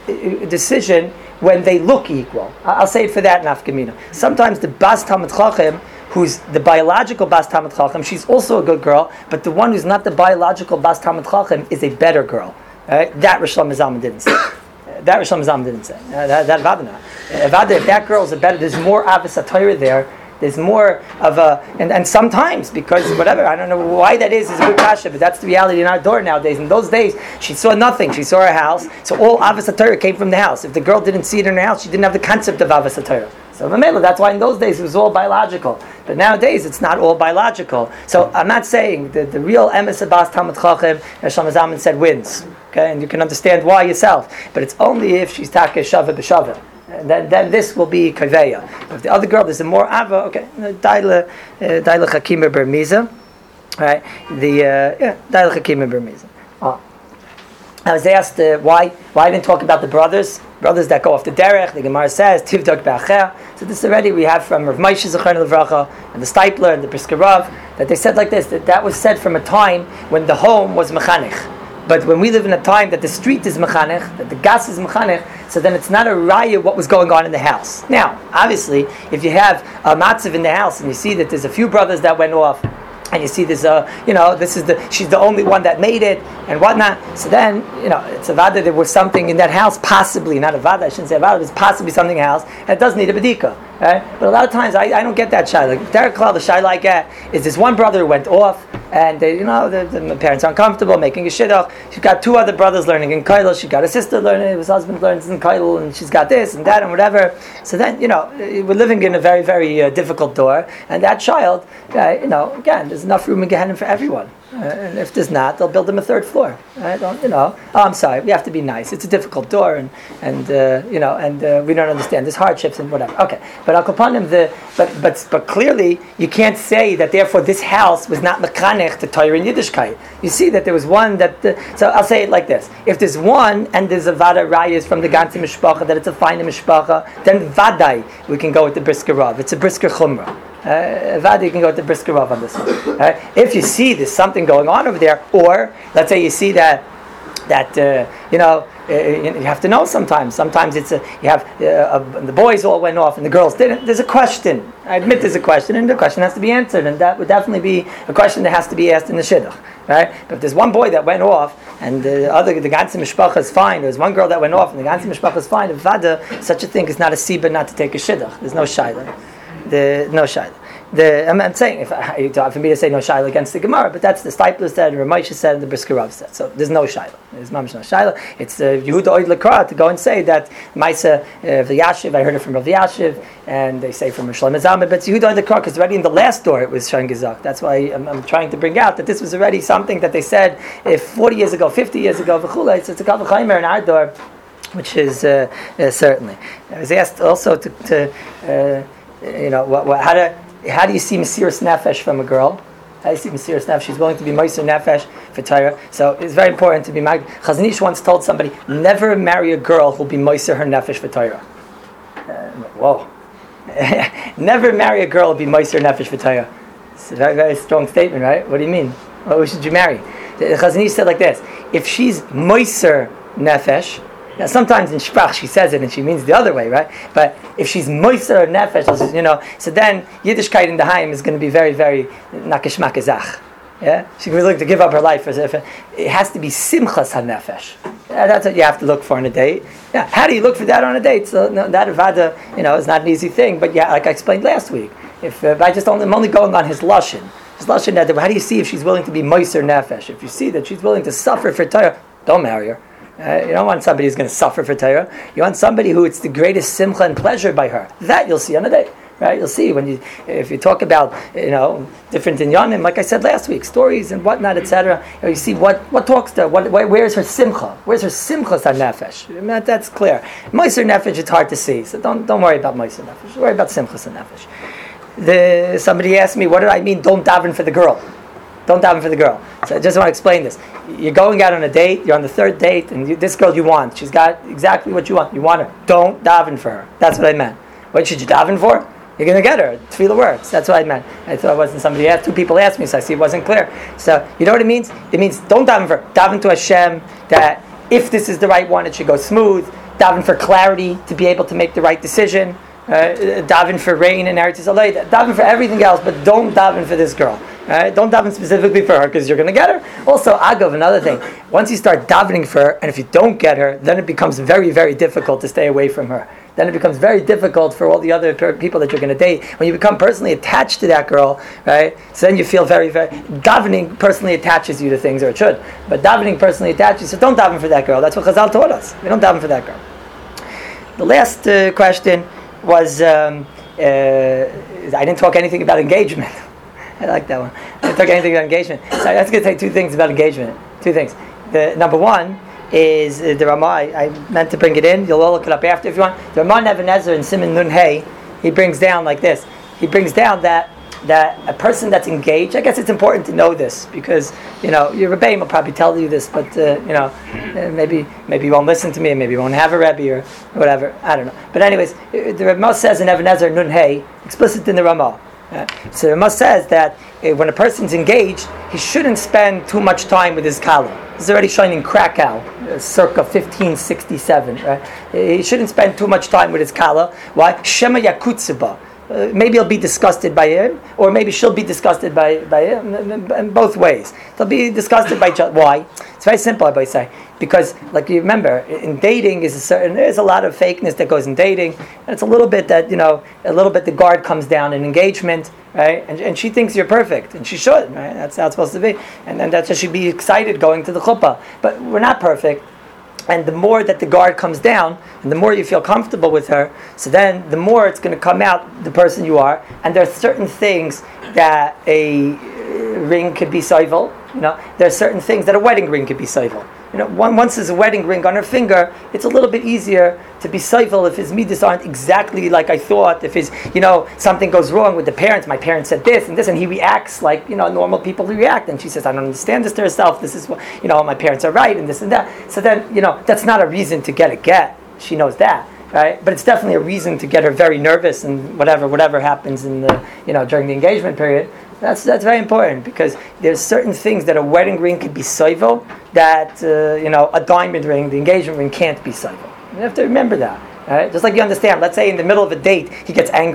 decision when they look equal. I'll say it for that in Afkamina. Sometimes the Bas Talmid Chacham, who's the biological Bas Talmid Chacham, she's also a good girl, but the one who's not the biological Bas Talmid Chacham is a better girl. Right? That Rosh Shlomo Zalman didn't say. That Rosh Shlomo Zalman didn't say. Uh, that that Vadana. Uh, if that girl's a better, there's more Avos HaTorah there. There's more of a, and, and sometimes, because whatever, I don't know why that is, is a good kasha, but that's the reality in our door nowadays. In those days, she saw nothing. She saw her house, so all Avos HaTorah came from the house. If the girl didn't see it in her house, she didn't have the concept of Avos HaTorah. So that's why in those days it was all biological. But nowadays it's not all biological. So I'm not saying that the real emes of Bas Talmid Chacham, as Shlomo Zalman said, wins. Okay, and you can understand why yourself. But it's only if she's taka shava b'shava. And then, then this will be kaveya. If the other girl, there's a more ava. Okay, daila daila chakima bermiza. Right, the uh, yeah daila chakima bermiza. Oh. I was asked uh, why why I didn't talk about the brothers, brothers that go off the derech. The Gemara says tivdok b'acher. So this already we have from Rav Moshe Zichron Levracha and the Stipler and the Brisker Rav that they said like this, that that was said from a time when the home was mechanech. But when we live in a time that the street is mechanech, that the gas is mechanech, so then it's not a raya what was going on in the house. Now, obviously, if you have a matzav in the house and you see that there's a few brothers that went off, and you see there's a, you know, this is the, she's the only one that made it, and whatnot. So then, you know, it's a vada, there was something in that house, possibly, not a vada, I shouldn't say a vada, there's possibly something in the house, and it does need a bedika, right? But a lot of times, I, I don't get that shy. Like, Derek Klal, the shy like that, is this one brother who went off, and they, you know, the, the parents are uncomfortable, making a shidduch. She's got two other brothers learning in Kailul, she got a sister learning, his husband learns in Kailul, and she's got this and that and whatever. So then, you know, we're living in a very, very uh, difficult door, and that child, uh, you know, again, there's enough room in Gehenna for everyone. Uh, and if there's not, they'll build them a third floor. Right? Don't, you know, oh, I'm sorry, we have to be nice. It's a difficult door, and and uh, you know, and uh, we don't understand. There's hardships and whatever. Okay, but I'll upon him the, but but but clearly you can't say that. Therefore, this house was not mechanech to Torah and Yiddishkeit. You see that there was one that. The, so I'll say it like this: if there's one and there's a vada rayas from the ganze mishpacha that it's a fine mishpacha, then vadai we can go with the brisker rav. It's a brisker chumrah. Uh, Vada, you can go to Brisker Rav on this one. Uh, if you see there's something going on over there, or let's say you see that that uh, you know uh, you have to know sometimes. Sometimes it's a, you have uh, uh, the boys all went off and the girls didn't. There's a question. I admit there's a question, and the question has to be answered, and that would definitely be a question that has to be asked in the shidduch, right? But if there's one boy that went off and the other, the ganze mishpacha is fine. There's one girl that went off and the ganze mishpacha is fine. Vada, such a thing is not a siba not to take a shidduch. There's no shayla. The no shayla. the I'm, I'm saying if I, for me to say no shaila against the Gemara, but that's the Stipler said, and Ramosha said, and the Brisker Rav said. So there's no shaila. There's mamish no shaila. It's uh, Yehuda Oid Lekra to go and say that Maisa uh, V'Yashiv. I heard it from Rav Yashiv, and they say from Shlomo Zalman, but it's Yehuda Oid Lekra because already in the last door it was Shon Gezak. That's why I'm, I'm trying to bring out that this was already something that they said if forty years ago, fifty years ago, v'chulei. It's, it's a Kal V'chaimer in our door, which is uh, uh, certainly. I was asked also to, to uh, you know, what, what, how to. How do you see Mesiras Nefesh from a girl? How do you see Mesiras Nefesh? She's willing to be Moser Nefesh for Torah. So it's very important to be Mag. Chazon Ish once told somebody, never marry a girl who'll be Moser her Nefesh for Torah. Uh, whoa. Never marry a girl who'll be Moser Nefesh for Torah. It's a very, very strong statement, right? What do you mean? What should you marry? Chazon Ish said like this, if she's Moser Nefesh, now sometimes in Sprach she says it and she means the other way, right? But if she's moiser nefesh, you know, so then Yiddishkeit in the Haim is going to be very, very nakishmak ezach. Yeah, she's willing to give up her life for it. It has to be simchas hanefesh. Yeah, that's what you have to look for on a date. Yeah, how do you look for that on a date? So no, that avada, you know, is not an easy thing. But yeah, like I explained last week, if uh, I just only, I'm only going on his lashon, his lashon. That how do you see if she's willing to be moiser nefesh? If you see that she's willing to suffer for Torah, don't marry her. Uh, you don't want somebody who's going to suffer for Torah. You want somebody who it's the greatest simcha and pleasure by her. That you'll see on a day, right? You'll see when you, if you talk about, you know, different inyanim, like I said last week, stories and whatnot, et cetera. You know, you see what what talks to her. What, where's her simcha? Where's her simcha on nefesh? I mean, that, that's clear. Meiser nefesh, it's hard to see, so don't don't worry about meiser nefesh. Worry about simcha on nefesh. The somebody asked me, what did I mean? Don't daven for the girl. Don't daven for the girl. So I just want to explain this. You're going out on a date, you're on the third date, and you, this girl you want, she's got exactly what you want. You want her. Don't daven for her. That's what I meant. What should you daven for? You're going to get her. Tefillah works. That's what I meant. I thought it wasn't somebody asked. Two people asked me, so I see it wasn't clear. So, you know what it means? It means don't daven for her. Daven to Hashem that if this is the right one, it should go smooth. Daven for clarity to be able to make the right decision. Uh, daven for rain and Eretz Yisrael. Daven for everything else, but don't daven for this girl. Right? Don't daven specifically for her because you're going to get her. Also, Agav, another thing. Once you start davening for her, and if you don't get her, then it becomes very, very difficult to stay away from her. Then it becomes very difficult for all the other per- people that you're going to date. When you become personally attached to that girl, right? So then you feel very, very... Davening personally attaches you to things, or it should. But davening personally attaches. So don't daven for that girl. That's what Chazal taught us. We don't daven for that girl. The last uh, question was... Um, uh, I didn't talk anything about engagement. I like that one. I didn't talk anything about engagement. So I was going to say two things about engagement. Two things. The number one is uh, the Ramah. I, I meant to bring it in. You'll all look it up after if you want. The Ramah Nebuchadnezzar in Siman Nun Hey, he brings down like this. He brings down that that a person that's engaged. I guess it's important to know this because you know your Rebbeim will probably tell you this, but uh, you know uh, maybe maybe you won't listen to me, maybe you won't have a Rebbe or whatever. I don't know. But anyways, the Ramah says in Nebuchadnezzar Nun Hey, explicit in the Ramah. Uh, so Ramah says that uh, when a person's engaged, he shouldn't spend too much time with his kala. This is already shown in Krakow, uh, circa fifteen sixty-seven. Right? Uh, he shouldn't spend too much time with his kala. Why? Shema yakutziba. Uh, maybe he'll be disgusted by him, or maybe she'll be disgusted by, by him, in both ways. They'll be disgusted by each other. Why? It's very simple, I would say. Because, like you remember, in dating is a certain, there's a lot of fakeness that goes in dating, and it's a little bit that, you know, a little bit the guard comes down in engagement, right? And, and she thinks you're perfect, and she should, right? That's how it's supposed to be. And then that's how she'd be excited going to the chuppah. But we're not perfect. And the more that the guard comes down, and the more you feel comfortable with her, so then the more it's going to come out the person you are. And there are certain things that a ring could be soivel. You know, there are certain things that a wedding ring could be soivel. You know, one, once there's a wedding ring on her finger, it's a little bit easier to be soivel if his midas aren't exactly like I thought. If his, you know, something goes wrong with the parents, my parents said this and this, and he reacts like, you know, normal people react. And she says, I don't understand this to herself. This is what, you know, my parents are right and this and that. So then, you know, that's not a reason to get a get. She knows that. Right? But it's definitely a reason to get her very nervous and whatever whatever happens in the, you know, during the engagement period. That's that's very important because there's certain things that a wedding ring could be soivel that uh, you know, a diamond ring, the engagement ring, can't be soivel. You have to remember that. Right? Just like you understand, let's say in the middle of a date he gets angry.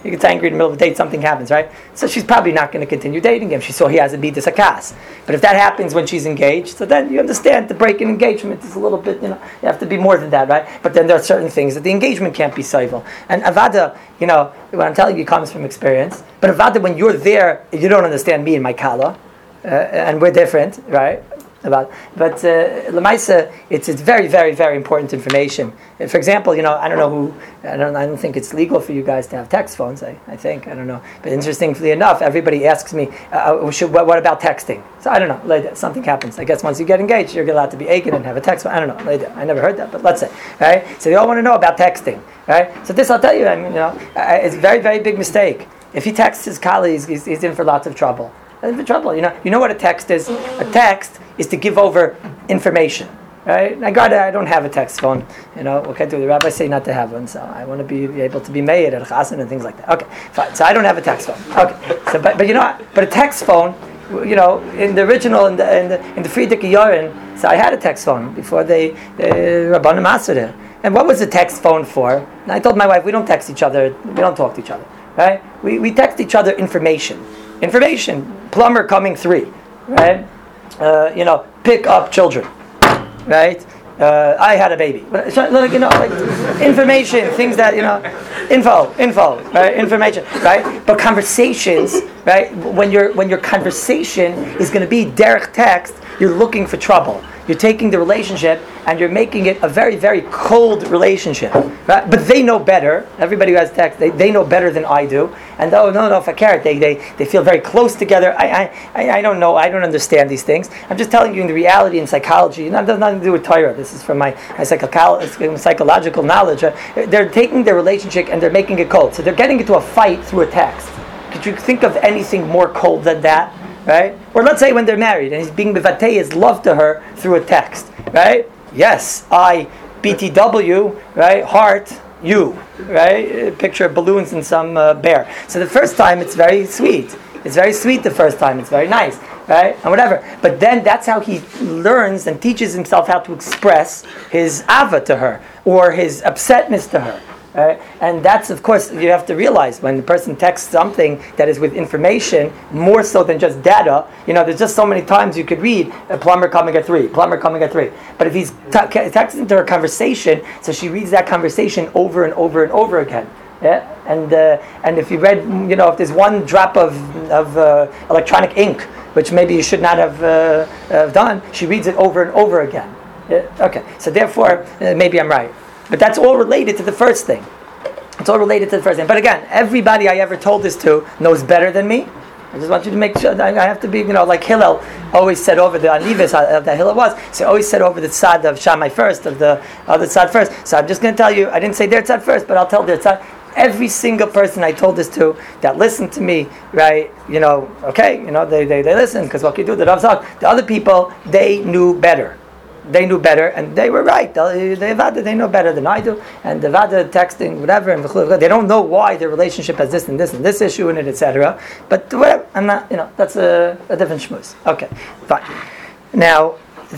He gets angry in the middle of the date, something happens, right? So she's probably not going to continue dating him. She saw he has a bidus hakas. But if that happens when she's engaged, so then you understand the break in engagement is a little bit, you know, you have to be more than that, right? But then there are certain things that the engagement can't be soivel. And avada, you know, what I'm telling you comes from experience. But avada, when you're there, you don't understand me and my kala, uh, and we're different, right? About, but uh, Lamaisa, it's it's very very very important information. Uh, For example, you know, I don't know who, I don't I don't think it's legal for you guys to have text phones. I, I think I don't know. But interestingly enough, everybody asks me, uh, should, what, what about texting? So I don't know. Later, something happens. I guess once you get engaged, you're allowed to be aching and have a text phone. I don't know. Later, I never heard that, but let's say, right? So they all want to know about texting, right? So this I'll tell you. I mean, you know, uh, it's a very very big mistake. If he texts his colleagues, he's, he's in for lots of trouble. In for trouble. You know, you know what a text is? A text is to give over information, right? I got I don't have a text phone. You know, what can I do? The rabbis say not to have one, so I want to be able to be made at chasen and things like that. Okay, fine. So I don't have a text phone. Okay, so but but you know, what? But a text phone, you know, in the original in the in the in the Friedrich Yoren, so I had a text phone before they uh, Rabbanim Master there. And what was the text phone for? And I told my wife, we don't text each other. We don't talk to each other, right? We we text each other information. Information, plumber coming three, right? Uh, you know, pick up children, right? Uh, I had a baby. So, like, you know, like information, things that, you know, info, info, right? Information, right? But conversations, right? When your when your conversation is going to be derech text, you're looking for trouble. You're taking the relationship and you're making it a very, very cold relationship. Right? But they know better. Everybody who has text, they, they know better than I do. And oh, no, no, for carrot, they, they, they feel very close together. I, I I don't know. I don't understand these things. I'm just telling you in the reality in psychology. It has nothing to do with Torah. This is from my, my psycho- psychological knowledge. Uh, they're taking their relationship and they're making it cold. So they're getting into a fight through a text. Could you think of anything more cold than that? Right? Or let's say when they're married and he's being mevatei his love to her through a text, right? Yes, I, B T W, right? Heart, you, right? Picture of balloons and some uh, bear. So the first time it's very sweet. It's very sweet the first time. It's very nice, right? And whatever. But then that's how he learns and teaches himself how to express his ava to her or his upsetness to her. Right? And that's, of course, you have to realize when the person texts something that is with information, more so than just data, you know, there's just so many times you could read, a plumber coming at three, plumber coming at three. But if he's t- texting to her conversation, so she reads that conversation over and over and over again. Yeah? And uh, and if you read, you know, if there's one drop of, of uh, electronic ink, which maybe you should not have uh, uh, done, she reads it over and over again. Yeah? Okay, so therefore, uh, maybe I'm right. But that's all related to the first thing. It's all related to the first thing. But again, everybody I ever told this to knows better than me. I just want you to make sure that I have to be, you know, like Hillel always said over the Anivis uh, that Hillel was. So always said over the tzad of Shammai first, of the other tzad first. So I'm just going to tell you, I didn't say their tzad first, but I'll tell their tzad. Every single person I told this to that listened to me, right, you know, okay, you know, they they, they listen, because what you do, the Rav Zak, the other people, they knew better. They knew better, and they were right. They, they, they know better than I do, and the vada texting, whatever, and they don't know why their relationship has this and this and this issue in it, et cetera. But whatever, I'm not, you know, that's a, a different shmooze. Okay, fine. Now,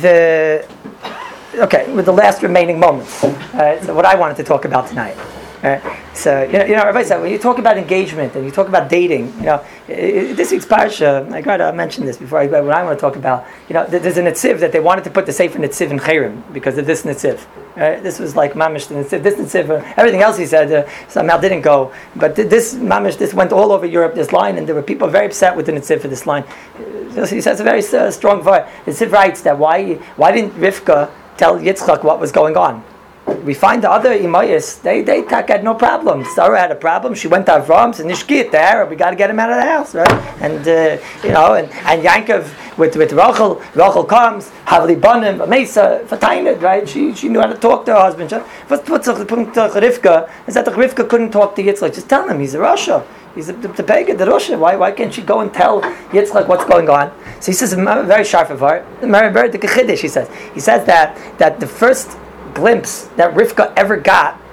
the okay, with the last remaining moments, uh, so what I wanted to talk about tonight. Right? So, you know, you know, Rabbi said, when you talk about engagement and you talk about dating, you know, it, it, this week's parsha, I got to mention this before I go, what I want to talk about, you know, there's a netziv that they wanted to put the Sefer Netziv in Chayrim because of this netziv. Right? This was like mamish the netziv, this netziv, uh, everything else he said uh, somehow didn't go, but th- this mamish, this went all over Europe, this line, and there were people very upset with the netziv for this line. So he says a very uh, strong voice. The netziv writes that why, why didn't Rivka tell Yitzchak what was going on? We find the other Imayas, they they had no problem. Sarah had a problem. She went to Avram, and Nishkit, the Arab, we got to get him out of the house, right? And uh, you know, and, and Yankov with with Rachel, Rachel comes, Havli Banim, Mesa, Fatainet, right? She she knew how to talk to her husband. What's what's the point to Rivka? Is that the Rivka couldn't talk to Yitzchak? Just tell him he's a Russia. He's the, the pagan, the Russia. Why why can't she go and tell Yitzchak what's going on? So he says a very sharp of heart. Very the Kechidish, he says. He says that that the first glimpse that Rivka ever got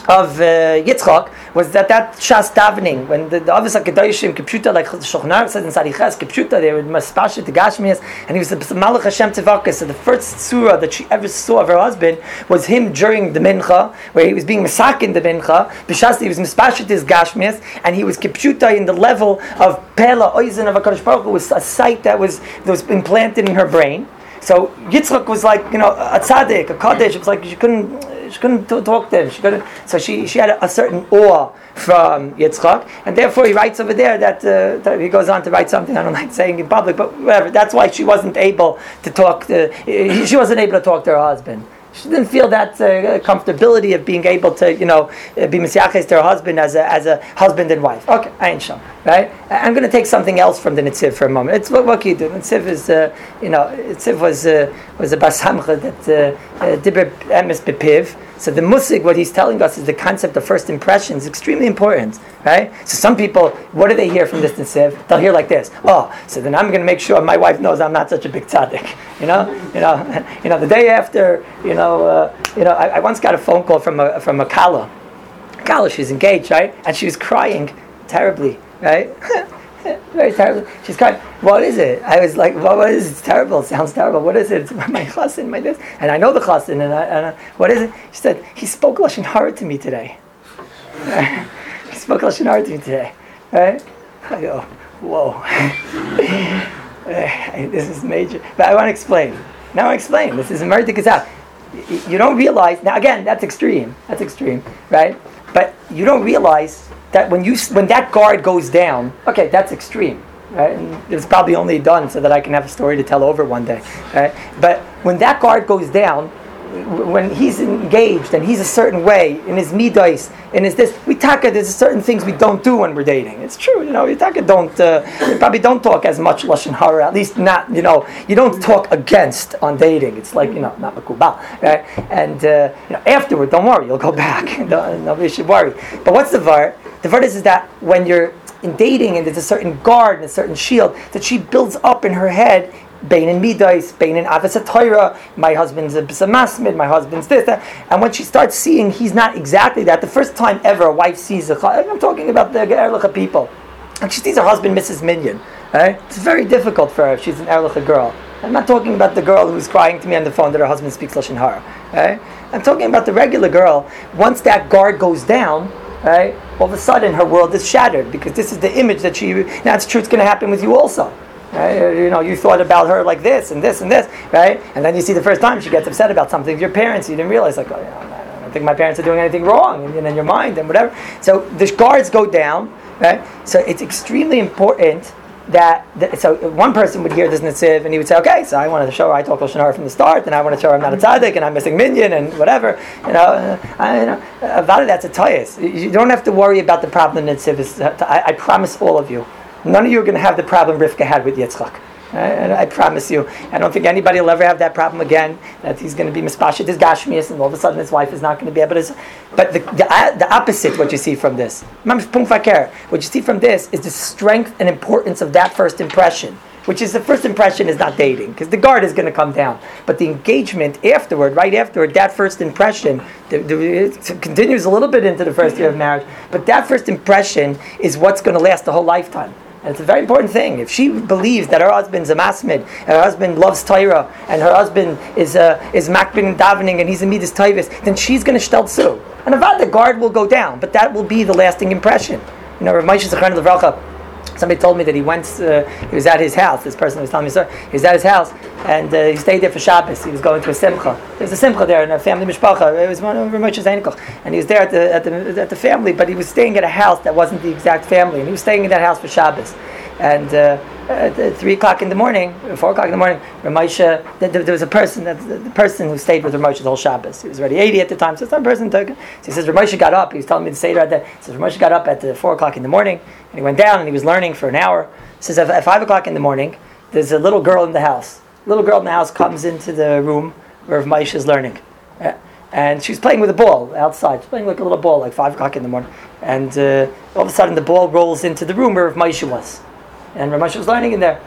of uh, Yitzchak was that that Shas davening, when the, the Avos HaKadoshim, Kipshuta, like Shochnar says in Sariches, Kipshuta, they were Maspashit, the Gashmias, and he was the Malach Hashem Tzivakis. So the first surah that she ever saw of her husband was him during the Mincha, where he was being Masak in the Mincha, B'Shas he was Maspashit his Gashmias, and he was Kipshuta in the level of Pela, Oizen of HaKadosh Baruch Hu, was a sight that was, that was implanted in her brain. So Yitzchak was like, you know, a tzaddik, a kaddish. It was like she couldn't, she couldn't talk to him. She couldn't. So she, she had a, a certain awe from Yitzchak, and therefore he writes over there that, uh, that he goes on to write something I don't like saying in public, but whatever. That's why she wasn't able to talk. To, she wasn't able to talk to her husband. She didn't feel that uh, comfortability of being able to, you know, be Mesiaches to her husband as a as a husband and wife. Okay, Ayin Sham, right? I'm going to take something else from the Nitziv for a moment. It's what, what can you do? Nitziv is, uh, you know, Nitziv was uh, was a basamcha that dibber emes bepiv. So the musig, what he's telling us is the concept of first impression is extremely important, right? So some people, what do they hear from this Nitziv? They'll hear like this. Oh, so then I'm going to make sure my wife knows I'm not such a big tzaddik. You know, you know, you know. The day after, you know, uh, you know, I, I once got a phone call from a from a kala. Kala, she's engaged, right? And she was crying terribly, right? Very terrible. She's crying. What is it? I was like, well, what is it? It's terrible. It sounds terrible. What is it? It's my chassan, my this. And I know the chassan. And, I, and I, what is it? She said, he spoke Lashon Hara to me today. He spoke Lashon Hara to me today. Right? I go, whoa. This is major. But I want to explain. Now I explain. This is a Merita Gazal. You don't realize, now again, that's extreme. That's extreme, right? But you don't realize that when you when that guard goes down, okay, that's extreme, right? And it was probably only done so that I can have a story to tell over one day, right? But when that guard goes down, when he's engaged and he's a certain way in his midas, in his this, we taka, there's certain things we don't do when we're dating. It's true, you know. We taka don't, uh, you probably don't talk as much lashon hara. At least not, you know, you don't talk against on dating. It's like, you know, not makubal, right? And uh, you know, afterward, don't worry, you'll go back. Nobody should worry. But what's the var? The var is, is that when you're in dating and there's a certain guard and a certain shield that she builds up in her head. Bain and Midas, Bain and Avos HaTorah, my husband's a B'Samasmid, my husband's this, that. And when she starts seeing he's not exactly that, the first time ever a wife sees a I'm talking about the Erlicha people, and she sees her husband, Missus Minion, right? It's very difficult for her if she's an Erlicha girl. I'm not talking about the girl who's crying to me on the phone that her husband speaks Lashon Hara, right? I'm talking about the regular girl. Once that guard goes down, right, all of a sudden her world is shattered, because this is the image that she, now it's true, it's going to happen with you also. Right? You know, you thought about her like this and this and this, right? And then you see the first time she gets upset about something. Your parents, you didn't realize, like, oh, you know, I don't think my parents are doing anything wrong, and, and in your mind and whatever. So the guards go down, right? So it's extremely important that, that so one person would hear this Nitziv and he would say, okay, so I wanted to show her I talk Lashon Hara from the start, and I want to show her I'm not a tzaddik and I'm missing minyan and whatever. You know, I, you know about it, that's a toyus. You don't have to worry about the problem Nitziv is. I, I promise all of you. None of you are going to have the problem Rivka had with Yitzchak. I, I promise you. I don't think anybody will ever have that problem again, that he's going to be mispashit his gashmias, and all of a sudden his wife is not going to be able to... But the, the, the opposite, what you see from this, what you see from this is the strength and importance of that first impression, which is the first impression is not dating, because the guard is going to come down. But the engagement afterward, right afterward, that first impression, the, the, it continues a little bit into the first year of marriage, but that first impression is what's going to last the whole lifetime. And it's a very important thing. If she believes that her husband's a masmid, and her husband loves Torah, and her husband is uh, is makbin and davening, and he's a midas taivus, then she's going to shteltzu. And about the guard will go down, but that will be the lasting impression. You know, Rav Moshe Zechron Levracha, somebody told me that he went, uh, he was at his house, this person was telling me, sir, he was at his house, and uh, he stayed there for Shabbos. He was going to a simcha. There was a simcha there in a family mishpacha. It was one of Rav Moshe Zainikoch. And he was there at the, at the at the family, but he was staying at a house that wasn't the exact family, and he was staying in that house for Shabbos. And uh, at three o'clock in the morning, four o'clock in the morning, Rav Moshe, th- th- there was a person, that, the, the person who stayed with Rav Moshe the whole Shabbos. He was already eighty at the time, so some person took it. So he says, Rav Moshe got up, he was telling me to say that, he says, Rav Moshe got up at uh, four o'clock in the morning, and he went down and he was learning for an hour. He says, at, at five o'clock in the morning, there's a little girl in the house. A little girl in the house comes into the room where Rav Moshe is learning. Uh, and she's playing with a ball outside. She's playing like a little ball, like five o'clock in the morning. And uh, all of a sudden the ball rolls into the room where Rav Moshe was. And Rav Moshe was learning in there.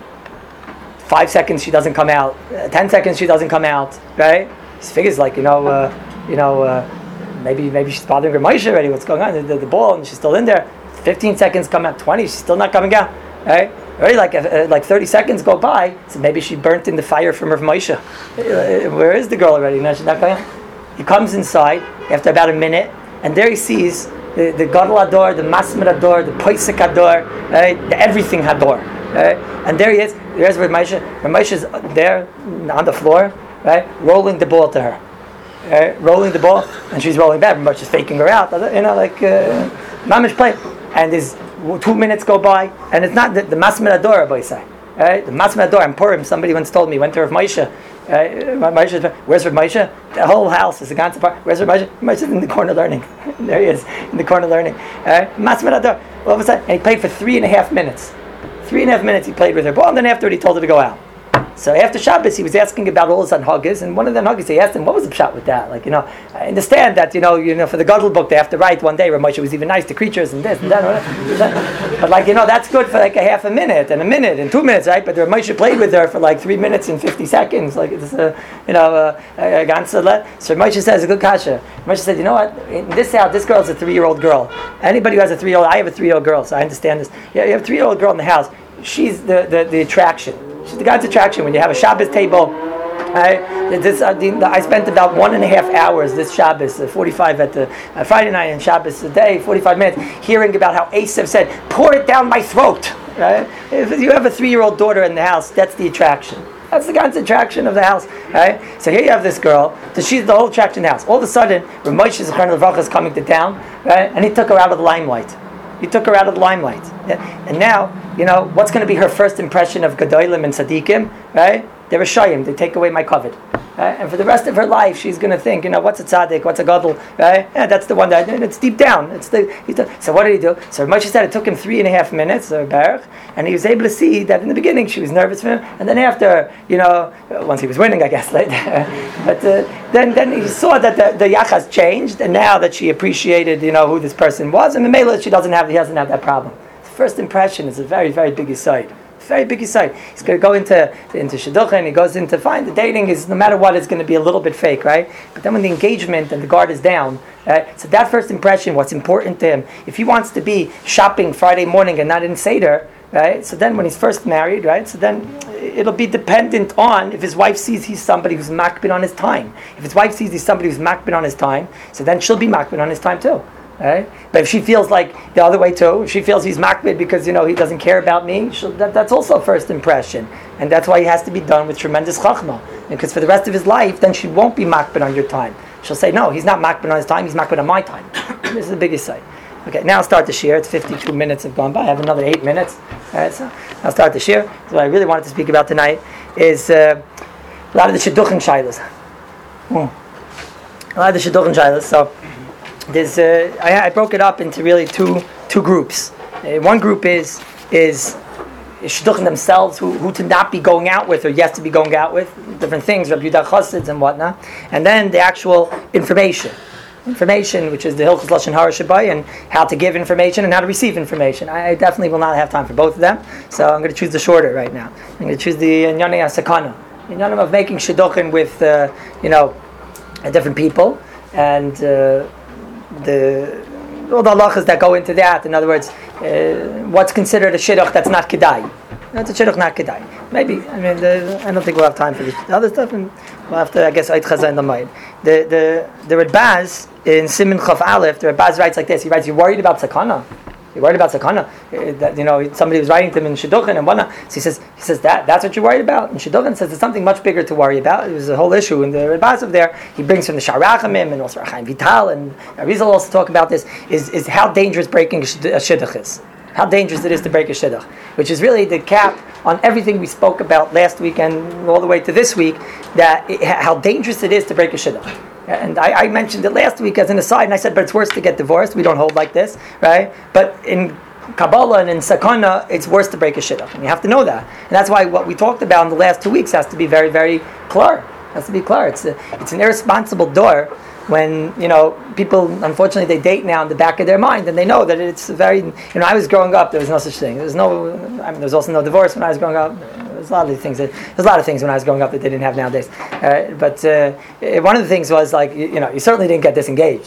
Five seconds she doesn't come out. Uh, ten seconds she doesn't come out. Right? He figures like, you know, uh, you know, uh, maybe maybe she's bothering her Moshe already. What's going on? The, the, the ball, and she's still in there. fifteen seconds come out, twenty, she's still not coming out. Right? Already like uh, like thirty seconds go by, so maybe she burnt in the fire from Rav Moshe. Uh, where is the girl already? No, she's not going out. He comes inside after about a minute, and there he sees the, the Gadol Hador, the Masmid Hador, the Poisek Hador, right? The everything Hador. Right? And there he is. There's Rav Moshe. Rav Moshe is there on the floor, right, rolling the ball to her. Right? Rolling the ball, and she's rolling back. Rav Moshe is faking her out. You know, like uh, mamish play. And there's two minutes go by, and it's not the, the Masmid Hador, Rabbi say. Right? The Masmid Hador, in Purim, somebody once told me, went to Rav Moshe. Uh, Moshe, where's Rav Moshe? The whole house is a ganze part. Where's Rav Moshe? Rav Moshe is in the corner learning. There he is, in the corner learning. Uh, Masmid Hador. All of a sudden, and he played for three and a half minutes. Three and a half minutes he played with her ball, and then afterward he told her to go out. So after Shabbos, he was asking about all his anhagas, and one of the anhagas, he asked him, what was the pshat with that? Like, you know, I understand that, you know, you know, for the Gadol book, they have to write one day, Rav Moshe was even nice to creatures and this and that. But like, you know, that's good for like a half a minute, and a minute, and two minutes, right? But Rav Moshe played with her for like three minutes and fifty seconds. Like, it's a, you know, uh, a ganze let. So Rav Moshe says, a good kasha. Rav Moshe said, you know what, in this house, this girl's a three-year-old girl. Anybody who has a three-year-old, I have a three-year-old girl, so I understand this. Yeah, you have a three-year-old girl in the house. She's the, the, the attraction. She's the God's attraction. When you have a Shabbos table, I, this, uh, the, the, I spent about one and a half hours this Shabbos, uh, forty-five at the uh, Friday night and Shabbos a day, forty-five minutes, hearing about how Esav said, pour it down my throat. Right? If you have a three-year-old daughter in the house, that's the attraction. That's the God's attraction of the house. Right? So here you have this girl, so she's the whole attraction of the house. All of a sudden, Rav Moshe Zichron Levrach is coming to town, right? And he took her out of the limelight. He took her out of the limelight. And now, you know, what's going to be her first impression of Gedolim and Tzaddikim, right? They're a shayim, they take away my kavod. Right? And for the rest of her life, she's going to think, you know, what's a tzaddik, what's a gadol, right? Yeah, that's the one that, it's deep down. It's the, the So what did he do? So Moshe said it took him three and a half minutes, uh, Baruch, and he was able to see that in the beginning she was nervous for him, and then after, you know, once he was winning, I guess, later. But uh, then then he saw that the, the yachas changed, and now that she appreciated, you know, who this person was, and the mela, she doesn't have, he doesn't have that problem. The first impression is a very, very big aside. Very big aside. He's going to go into into shidducha, and he goes into fine. The dating is, no matter what, it's going to be a little bit fake, right? But then when the engagement and the guard is down, right? So that first impression, what's important to him, if he wants to be shopping Friday morning and not in Seder, right? So then when he's first married, right? So then it'll be dependent on if his wife sees he's somebody who's makbid on his time. If his wife sees he's somebody who's makbid on his time, so then she'll be makbid on his time too. Right? But if she feels like the other way too, if she feels he's makbid because, you know, he doesn't care about me, that, that's also a first impression. And that's why he has to be done with tremendous chachma. Because for the rest of his life, then she won't be makbid on your time. She'll say, no, he's not makbid on his time, he's makbid on my time. This is the biggest side. Okay, now I'll start the shir. It's fifty-two minutes have gone by. I have another eight minutes. All right, so I'll start the shir. So what I really wanted to speak about tonight is uh, a lot of the shidduchim shaylas. Mm. A lot of the shidduchim shaylas. So There's, uh, I, I broke it up into really two two groups. Uh, one group is is shidduchim themselves, who, who to not be going out with or yes to be going out with, different things, Rabbi Yehuda Chassid's and whatnot, and then the actual information, information, which is the Hilchos Lashon Hara Shabai, and how to give information and how to receive information. I, I definitely will not have time for both of them, so I'm going to choose the shorter right now. I'm going to choose the Inyanei HaSakana, the Inyanim of making shidduchim with, uh, you know, different people, and uh, the all the halachas that go into that. In other words, uh, what's considered a shidduch that's not kedai. That's a shidduch not kedai. Maybe. I mean, the, I don't think we'll have time for this. The other stuff, and we'll have to, I guess, Ait Chaza in the mind. The the the Rebaz in Siman Chaf Aleph, the Rebaz writes like this. He writes, "You're worried about sakana. You're worried about sakana. Uh, that, you know, somebody was writing to him in shidduchin and whatnot. So he says, he says that that's what you're worried about. And shidduchin says there's something much bigger to worry about. It was a whole issue in the Rebaz of there. He brings from the Sharachamim and also Chaim Vital, and Arizal also talk about this. Is is how dangerous breaking a shidduch is. How dangerous it is to break a shidduch, which is really the cap on everything we spoke about last week and all the way to this week. That it, how dangerous it is to break a shidduch. And I, I mentioned it last week as an aside, and I said, but it's worse to get divorced. We don't hold like this, right? But in Kabbalah and in Sakana, it's worse to break a shidduch. And you have to know that. And that's why what we talked about in the last two weeks has to be very, very clear. It has to be clear. It's a, it's an irresponsible door when, you know, people, unfortunately, they date now in the back of their mind, and they know that it's very, you know, I was growing up, there was no such thing. There was no, I mean, there was also no divorce when I was growing up. There's a lot of things that, there's a lot of things when I was growing up that they didn't have nowadays. Uh, but uh, one of the things was, like, you, you know, you certainly didn't get disengaged.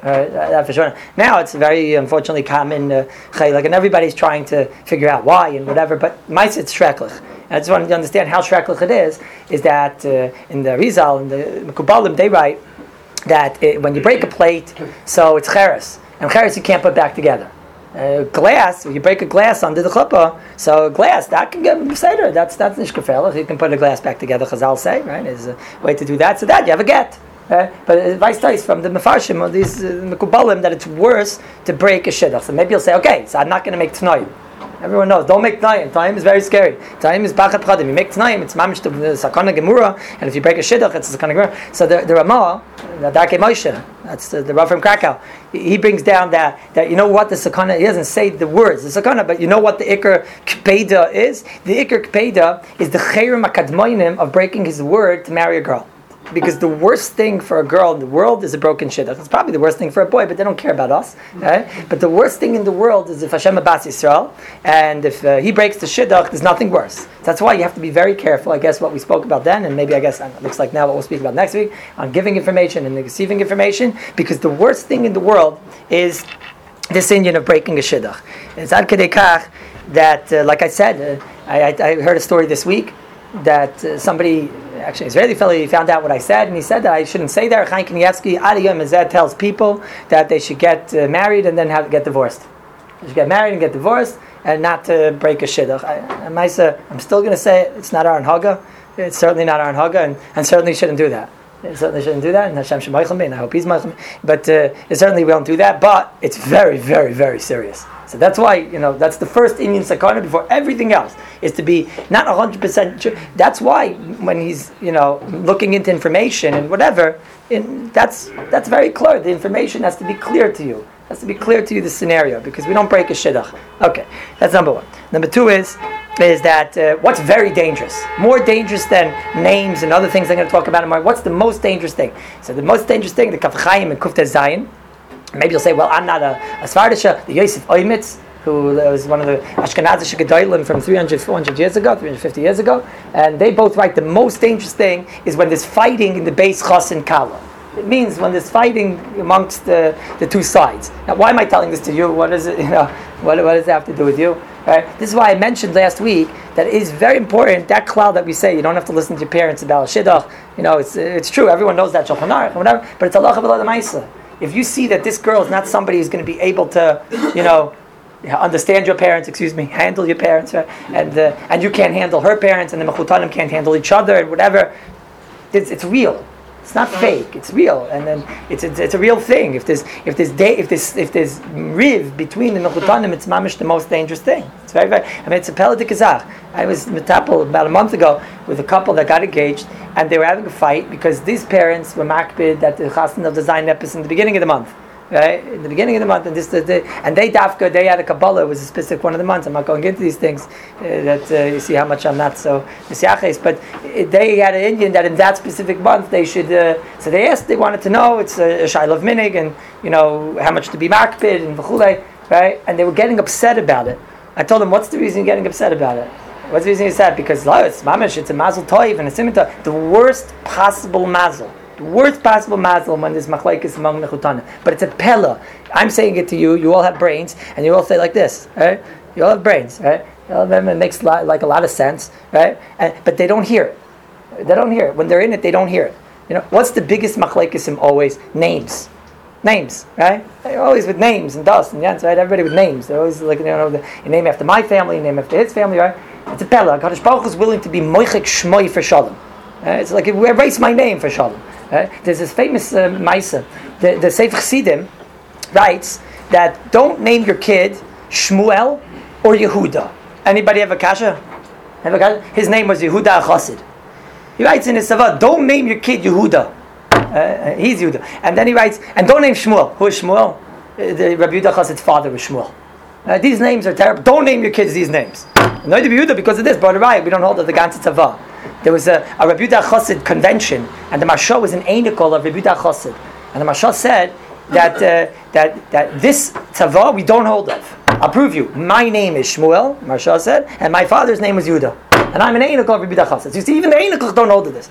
Right, that for sure. Now it's very unfortunately common, uh, like, and everybody's trying to figure out why and whatever. But mice it's shreklich. And I just want to understand how shreklich it is. Is that uh, in the Rizal, in the Mekubalim, they write that it, when you break a plate, so it's cheres, and cheres you can't put back together. Uh, glass, you break a glass under the chuppah, so glass that can get seder. That's that's nishkafel. You can put a glass back together. Chazal say, right? Is a way to do that. So that you have a get. Right? But advice is from the mefarshim or these uh, mekubalim that it's worse to break a shidduch. So maybe you'll say, okay, so I'm not going to make tnoim. Everyone knows, don't make tnoim. Tnoim is very scary. Tnoim is bachat pradim. You make tnoim, it's mamish to sakana gemura, and if you break a shidduch, it's sakana gemura. So the, the Ramah, the Darkei Moshe, that's the, the Rav from Krakow, he brings down that, that you know what the sakana, he doesn't say the words, the sakana, but you know what the ikar kpeda is? The ikar kpeda is the chayrim akadmoinim of breaking his word to marry a girl. Because the worst thing for a girl in the world is a broken shidduch. It's probably the worst thing for a boy, but they don't care about us. Right? But the worst thing in the world is if Hashem Abbas Yisrael, and if uh, he breaks the shidduch, there's nothing worse. So that's why you have to be very careful. I guess what we spoke about then, and maybe I guess it looks like now what we'll speak about next week, on giving information and receiving information, because the worst thing in the world is this Indian of breaking a shidduch. It's ad kedei kach that, uh, like I said, uh, I, I, I heard a story this week that uh, somebody, actually an Israeli fellow, he found out what I said, and he said that I shouldn't say that. Chaim Kanievsky, Aliyah Mezed tells people that they should get uh, married and then have get divorced. They should get married and get divorced and not to break a shidduch. I, I, I'm still going to say it, it's not our Haga. It's certainly not our Haga, and, and certainly shouldn't do that. It certainly shouldn't do that, and Hashem should meichel me, and I hope he's meichel me. But uh, it certainly won't do that, but it's very, very, very serious. So that's why, you know, that's the first Indian sakana before everything else, is to be not one hundred percent sure. That's why when he's, you know, looking into information and whatever, in, that's that's very clear. The information has to be clear to you. It has to be clear to you, the scenario, because we don't break a shidduch. Okay, that's number one. Number two is, is that uh, what's very dangerous, more dangerous than names and other things I'm going to talk about tomorrow. What's the most dangerous thing? So the most dangerous thing, the Kaf Chaim and Kufta Zayin. Maybe you'll say, well, I'm not a, a Svardisha, the Yosef Oimitz, who was one of the Ashkenazi Gedolim from three hundred, four hundred years ago, three hundred fifty years ago, and they both write the most dangerous thing is when there's fighting in the Beis Chas and Kala. It means when there's fighting amongst the, the two sides. Now, why am I telling this to you? What is it? You know, what, what does it have to do with you? Right? This is why I mentioned last week that it is very important, that cloud that we say, you don't have to listen to your parents about shidduch. You know, it's it's true. Everyone knows that Shulchan Aruch, whatever. But it's halacha v'lo d'maisa. If you see that this girl is not somebody who's going to be able to, you know, understand your parents, excuse me, handle your parents, right? and uh, and you can't handle her parents, and the mechutanim can't handle each other, and whatever, it's it's real. It's not fake. It's real, and then it's it's, it's a real thing. If there's if there's day, if there's if there's riv between the mechutanim, it's mamish the most dangerous thing. It's very very. I mean, it's a peladik kazach. I was metapel about a month ago with a couple that got engaged, and they were having a fight because these parents were makbid that the chassan of the Zayin Epis in the beginning of the month. Right? In the beginning of the month, and this, the, the, and they dafka, they had a Kabbalah, it was a specific one of the months. I'm not going into these things, uh, that uh, you see how much I'm not so misyaches, but it, they had an Indian that in that specific month they should, uh, so they asked, they wanted to know, it's a, a Shiloh Minig, and you know, how much to be makbid, and v'chulei, right? And they were getting upset about it. I told them, what's the reason you're getting upset about it? What's the reason you're sad? Because, oh, it's mamish, it's a mazel toiv, and a simita, the worst possible mazel. The worst possible mazel when there's machlekes among mechutanim. But it's a pella. I'm saying it to you. You all have brains, and you all say like this, right? You all have brains, right? You all have them. It makes lot, like a lot of sense, right? And, but they don't hear it. They don't hear it. When they're in it, they don't hear it. You know, what's the biggest machlekes? Always names, names, right? They're always with names and dust and yes, right? Everybody with names. They're always like, you know, the, you name after my family, you name after his family, right? It's a pella. Kadosh Baruch Hu is willing to be moichek shmoi for shalom. Uh, it's like erase my name for shalom. Uh, there's this famous uh, Maisa. The, the Sefer Chassidim writes that don't name your kid Shmuel or Yehuda. Anybody have a kasha? Have a kasha? His name was Yehuda Chassid. He writes in his Savah, don't name your kid Yehuda. Uh, he's Yehuda. And then he writes, and don't name Shmuel. Who is Shmuel? Uh, the Rabbi Yehuda Chassid's father was Shmuel. Uh, these names are terrible. Don't name your kids these names. No, Rabbi Yehuda, because of this, but right, we don't hold of the Ganze Tzavah. There was a, a Rabbi Yehuda Chassid convention, and the Marsha was an einikol of Rabbi Yehuda Chassid. And the Marsha said that uh, that that this tzavah we don't hold of. I'll prove you. My name is Shmuel, Marsha said, and my father's name was Yehuda. And I'm an einikol of Rabbi Yehuda Chassid. So you see, even the einikol don't hold of this.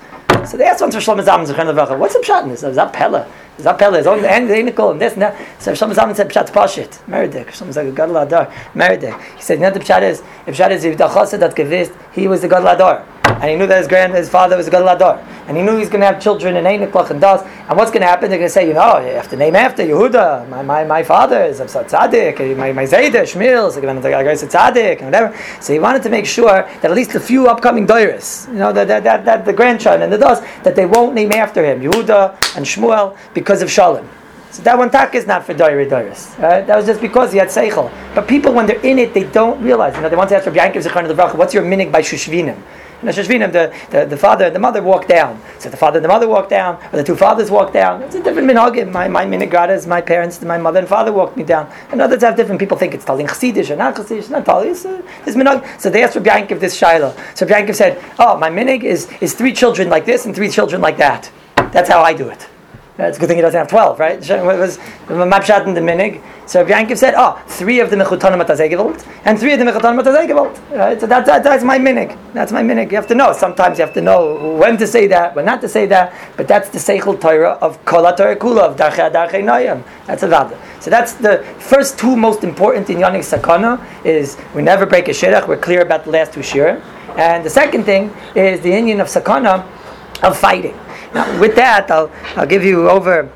So they asked one to Shlomo Zalman Zechron Levracha, what's the pshat in this? Is that Pella? Is that Pella? Is on the end, the Nicol, and this and that. So Shlomo Zalman said, pshat pashit, Meredek. Shlomo said, Gadol Adar, Meredek. He said, you know what the pshat is? If pshat is, if the chassid that gevist, he was the Gadol Adar. And he knew that his grand, his father was a Gadol Adar. And he knew he's going to have children in Einiklach and Das. And what's going to happen? They're going to say, you know, you have to name after Yehuda. My my, my father is a Tzaddik. My, my Zayda, Shmuel, is a Tzaddik, and whatever. So he wanted to make sure that at least a few upcoming Doiris, you know, that, that, that, that the grandchild and the Das, that they won't name after him, Yehuda and Shmuel, because of Shalom. So that one tak is not for Doiri Doiris. Right? That was just because he had Seichel. But people, when they're in it, they don't realize. You know, they want to ask Rabbi Yankiv Zechron Levracha, what's your minig by Shushvinim? In the Shushvinim, the, the, the father and the mother walk down. So the father and the mother walk down, or the two fathers walk down. It's a different minhagim. My my minig is my parents, my mother and father walked me down. And others have different. People think it's Talin Chassidish or not Chassidish, not Talin. It's, uh, it's minhag. So they asked Rabbi Yankiv this shaila. So Rabbi Yankiv said, oh, my minig is, is three children like this and three children like that. That's how I do it. It's a good thing he doesn't have twelve, right? It was Mabshat and the Minig. So Rabbi Yankiv said, oh, three of the Mechutanim at Azegevelt, and three of the Mechutanim at Azegevelt. Right? So that, that, that's my Minig. That's my Minig. You have to know. Sometimes you have to know when to say that, when not to say that. But that's the Seichel Torah of Kol HaTorah Kula, of Darchei Darchei Noyam. That's a Vada. So that's the first two most important in Yonik Sakana, is we never break a Shirach. We're clear about the last two Shirah. And the second thing is the Indian of Sakana, of fighting. Now, with that, I'll I'll give you over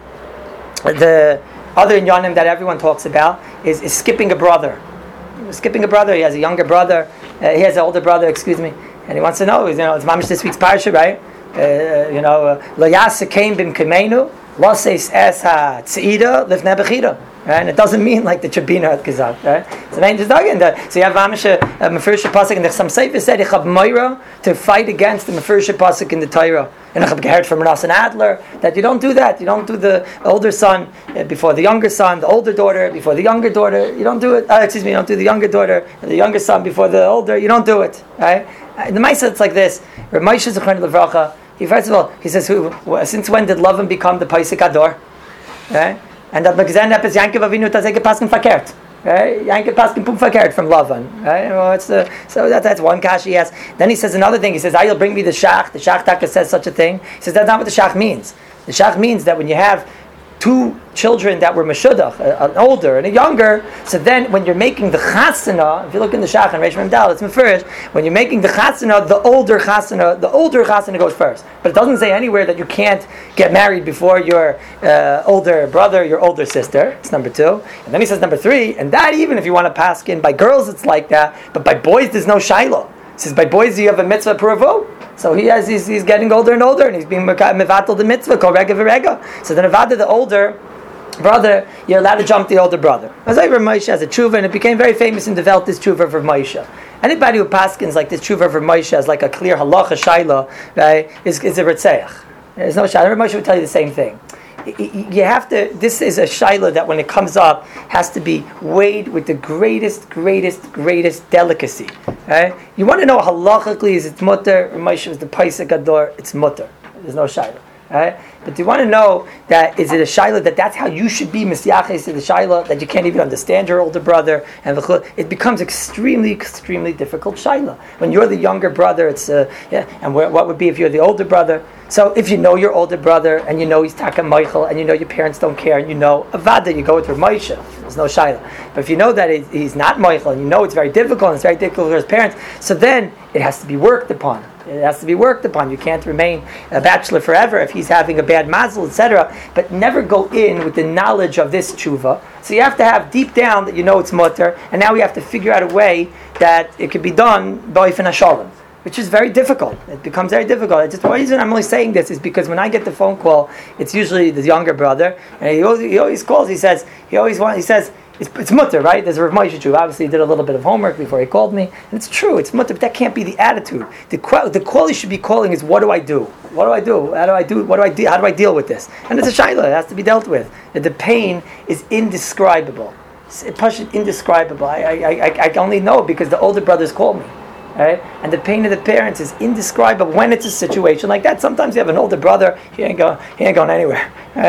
the other inyanim that everyone talks about is, is skipping a brother. Skipping a brother. He has a younger brother. Uh, he has an older brother. Excuse me, and he wants to know. You know, it's mamish this week's parsha, right? Uh, you know, lo yasa came bim kemenu, lo seis es ha tzida lifnei bechira. Right? And it doesn't mean like the Chabina at Gazak, right? So then just dug in there. So you have Mamish a Mefirsha Pasuk, and there's some Sefer said ich hab Moira to fight against the Mefirsha Pasuk in the Torah. And I have heard from Ranas and Adler that you don't do that. You don't do the older son uh, before the younger son, the older daughter before the younger daughter. You don't do it. Uh, excuse me. You don't do the younger daughter and the younger son before the older. You don't do it, right? In the Maisa, it's like this. Rav Moshe Zechron Levracha. He first of all he says, who, since when did Lavan become the Paisik Ador? Right? And that Magazine Epis Yankiv Avinu Tazeke Paskin Fakert. Right? Yankiv Paskin Pum Fakert from Lavan. Right? Well, it's the, so that, that's one kash he has. Then he says another thing. He says, I'll bring me the Shach. The Shach Taka says such a thing. He says, that's not what the Shach means. The Shach means that when you have two children that were Meshudach, an older and a younger, so then when you're making the Chasana, if you look in the Shach and Reish Mem Dal, it's Mefurish, when you're making the Chasana, the older Chasana, the older Chasana goes first. But it doesn't say anywhere that you can't get married before your uh, older brother, your older sister. It's number two. And then he says number three, and that even if you want to pass in, by girls it's like that, but by boys there's no Shiloh. He says by boys you have a mitzvah puravo. So he has he's, he's getting older and older, and he's being mevatel the mitzvah called rega v'rega. So the nevada, the older brother, you're allowed to jump the older brother. As I Rav Moshe has a tshuva, and it became very famous and developed this tshuva of Rav Moshe. Anybody who paskins like this tshuva of Rav Moshe as like a clear halacha shaila, right, is, is a ritzeach. There's no shaila. Rav Moshe would tell you the same thing. You have to, this is a shaila that when it comes up has to be weighed with the greatest, greatest, greatest delicacy. Right? You want to know halachically is it mutter? Moshe was the Paisik Ador, it's mutter. There's no shaila. Right? But you want to know that is it a shaila that that's how you should be misyaches to the shaila, that you can't even understand your older brother, and it becomes extremely, extremely difficult shaila. When you're the younger brother, it's uh, yeah, and where, what would be if you're the older brother? So if you know your older brother and you know he's Taka Michael and you know your parents don't care and you know Avada, you go with Rav Moshe. There's no shaila. But if you know that he's not Michael and you know it's very difficult and it's very difficult for his parents, so then it has to be worked upon. It has to be worked upon. You can't remain a bachelor forever if he's having a bad mazel, et cetera. But never go in with the knowledge of this tshuva. So you have to have deep down that you know it's mutter, and now we have to figure out a way that it could be done b'ofen hashalom, which is very difficult. It becomes very difficult. It's just the reason I'm only saying this is because when I get the phone call, it's usually the younger brother, and he always, he always calls. He says he always wants. He says. It's, it's mutter, right? There's a Rav Moshe Tshuva. Obviously, he did a little bit of homework before he called me. And it's true, it's mutter, but that can't be the attitude. The the call he should be calling is, what do I do? What do I do? How do I do? What do I do? How do I deal with this? And it's a shayla. It has to be dealt with. And the pain is indescribable. It's indescribable. I, I, I, I only know because the older brothers called me. Right? And the pain of the parents is indescribable when it's a situation like that. Sometimes you have an older brother, he ain't going, he ain't going anywhere. Right?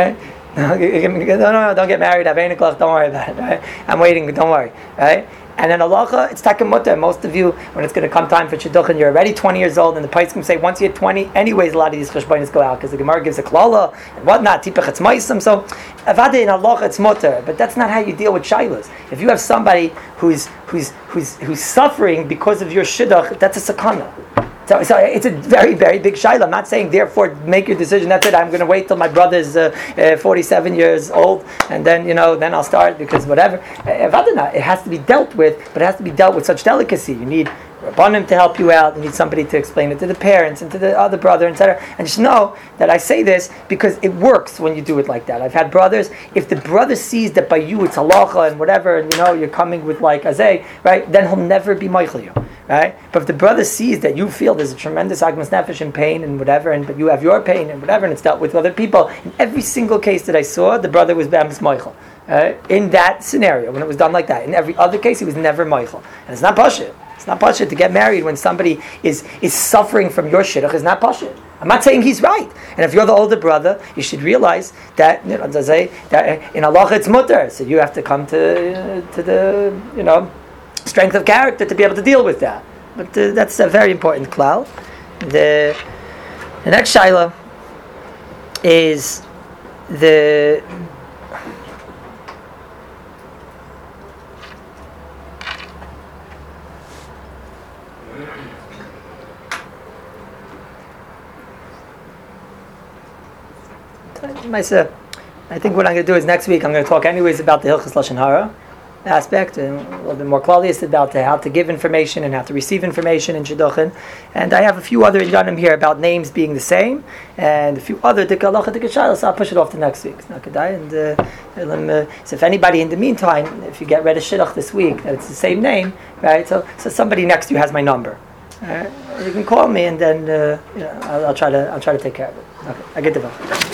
no, no, no, don't get married. I've eight o'clock. Don't worry about it. Right? I'm waiting. Don't worry. Right? And then halacha, it's taken mutter. Most of you, when it's going to come time for shidduchin, you're already twenty years old, and the price can say once you're twenty, anyways, a lot of these cheshbonis go out because the Gemara gives a klala and whatnot. Tipach it's ma'isam. So avada in halacha it's mutter, but that's not how you deal with shilas. If you have somebody who's who's who's who's suffering because of your shidduch, that's a sakana. So, so it's a very, very big shaila. I'm not saying, therefore, make your decision. That's it. I'm going to wait till my brother's uh, uh, forty-seven years old, and then, you know, then I'll start because whatever. Uh, it has to be dealt with, but it has to be dealt with such delicacy. You need rabbanim to help you out. You need somebody to explain it to the parents and to the other brother, et cetera. And just know that I say this because it works when you do it like that. I've had brothers. If the brother sees that by you it's halacha and whatever, and you know you're coming with like azay, right? Then he'll never be meichel you. Right? But if the brother sees that you feel there's a tremendous agmas nefesh and pain and whatever, and but you have your pain and whatever, and it's dealt with other people, in every single case that I saw, the brother was b'amis moichel. Uh, in that scenario, when it was done like that. In every other case, he was never moichel. And it's not pashut. It's not pashut to get married when somebody is, is suffering from your shidduch. It's not pashut. I'm not saying he's right. And if you're the older brother, you should realize that, you know, say, that in halacha it's mutter. So you have to come to, uh, to the, you know, strength of character to be able to deal with that. But uh, that's a very important klal. The, the next shaila is the I think what I'm going to do is next week I'm going to talk anyways about the Hilchos Lashon Hara aspect, and a little bit more klalius about the, how to give information and how to receive information in shidduchin. And I have a few other inyanim here about names being the same, and a few other dikalacha dikashayla. So I'll push it off to next week. It's not kedai. And uh, so if anybody in the meantime, if you get read a shidduch this week that it's the same name, right? So so somebody next to you has my number. Right? You can call me, and then uh, you know, I'll, I'll try to I'll try to take care of it. Okay, I get the vote.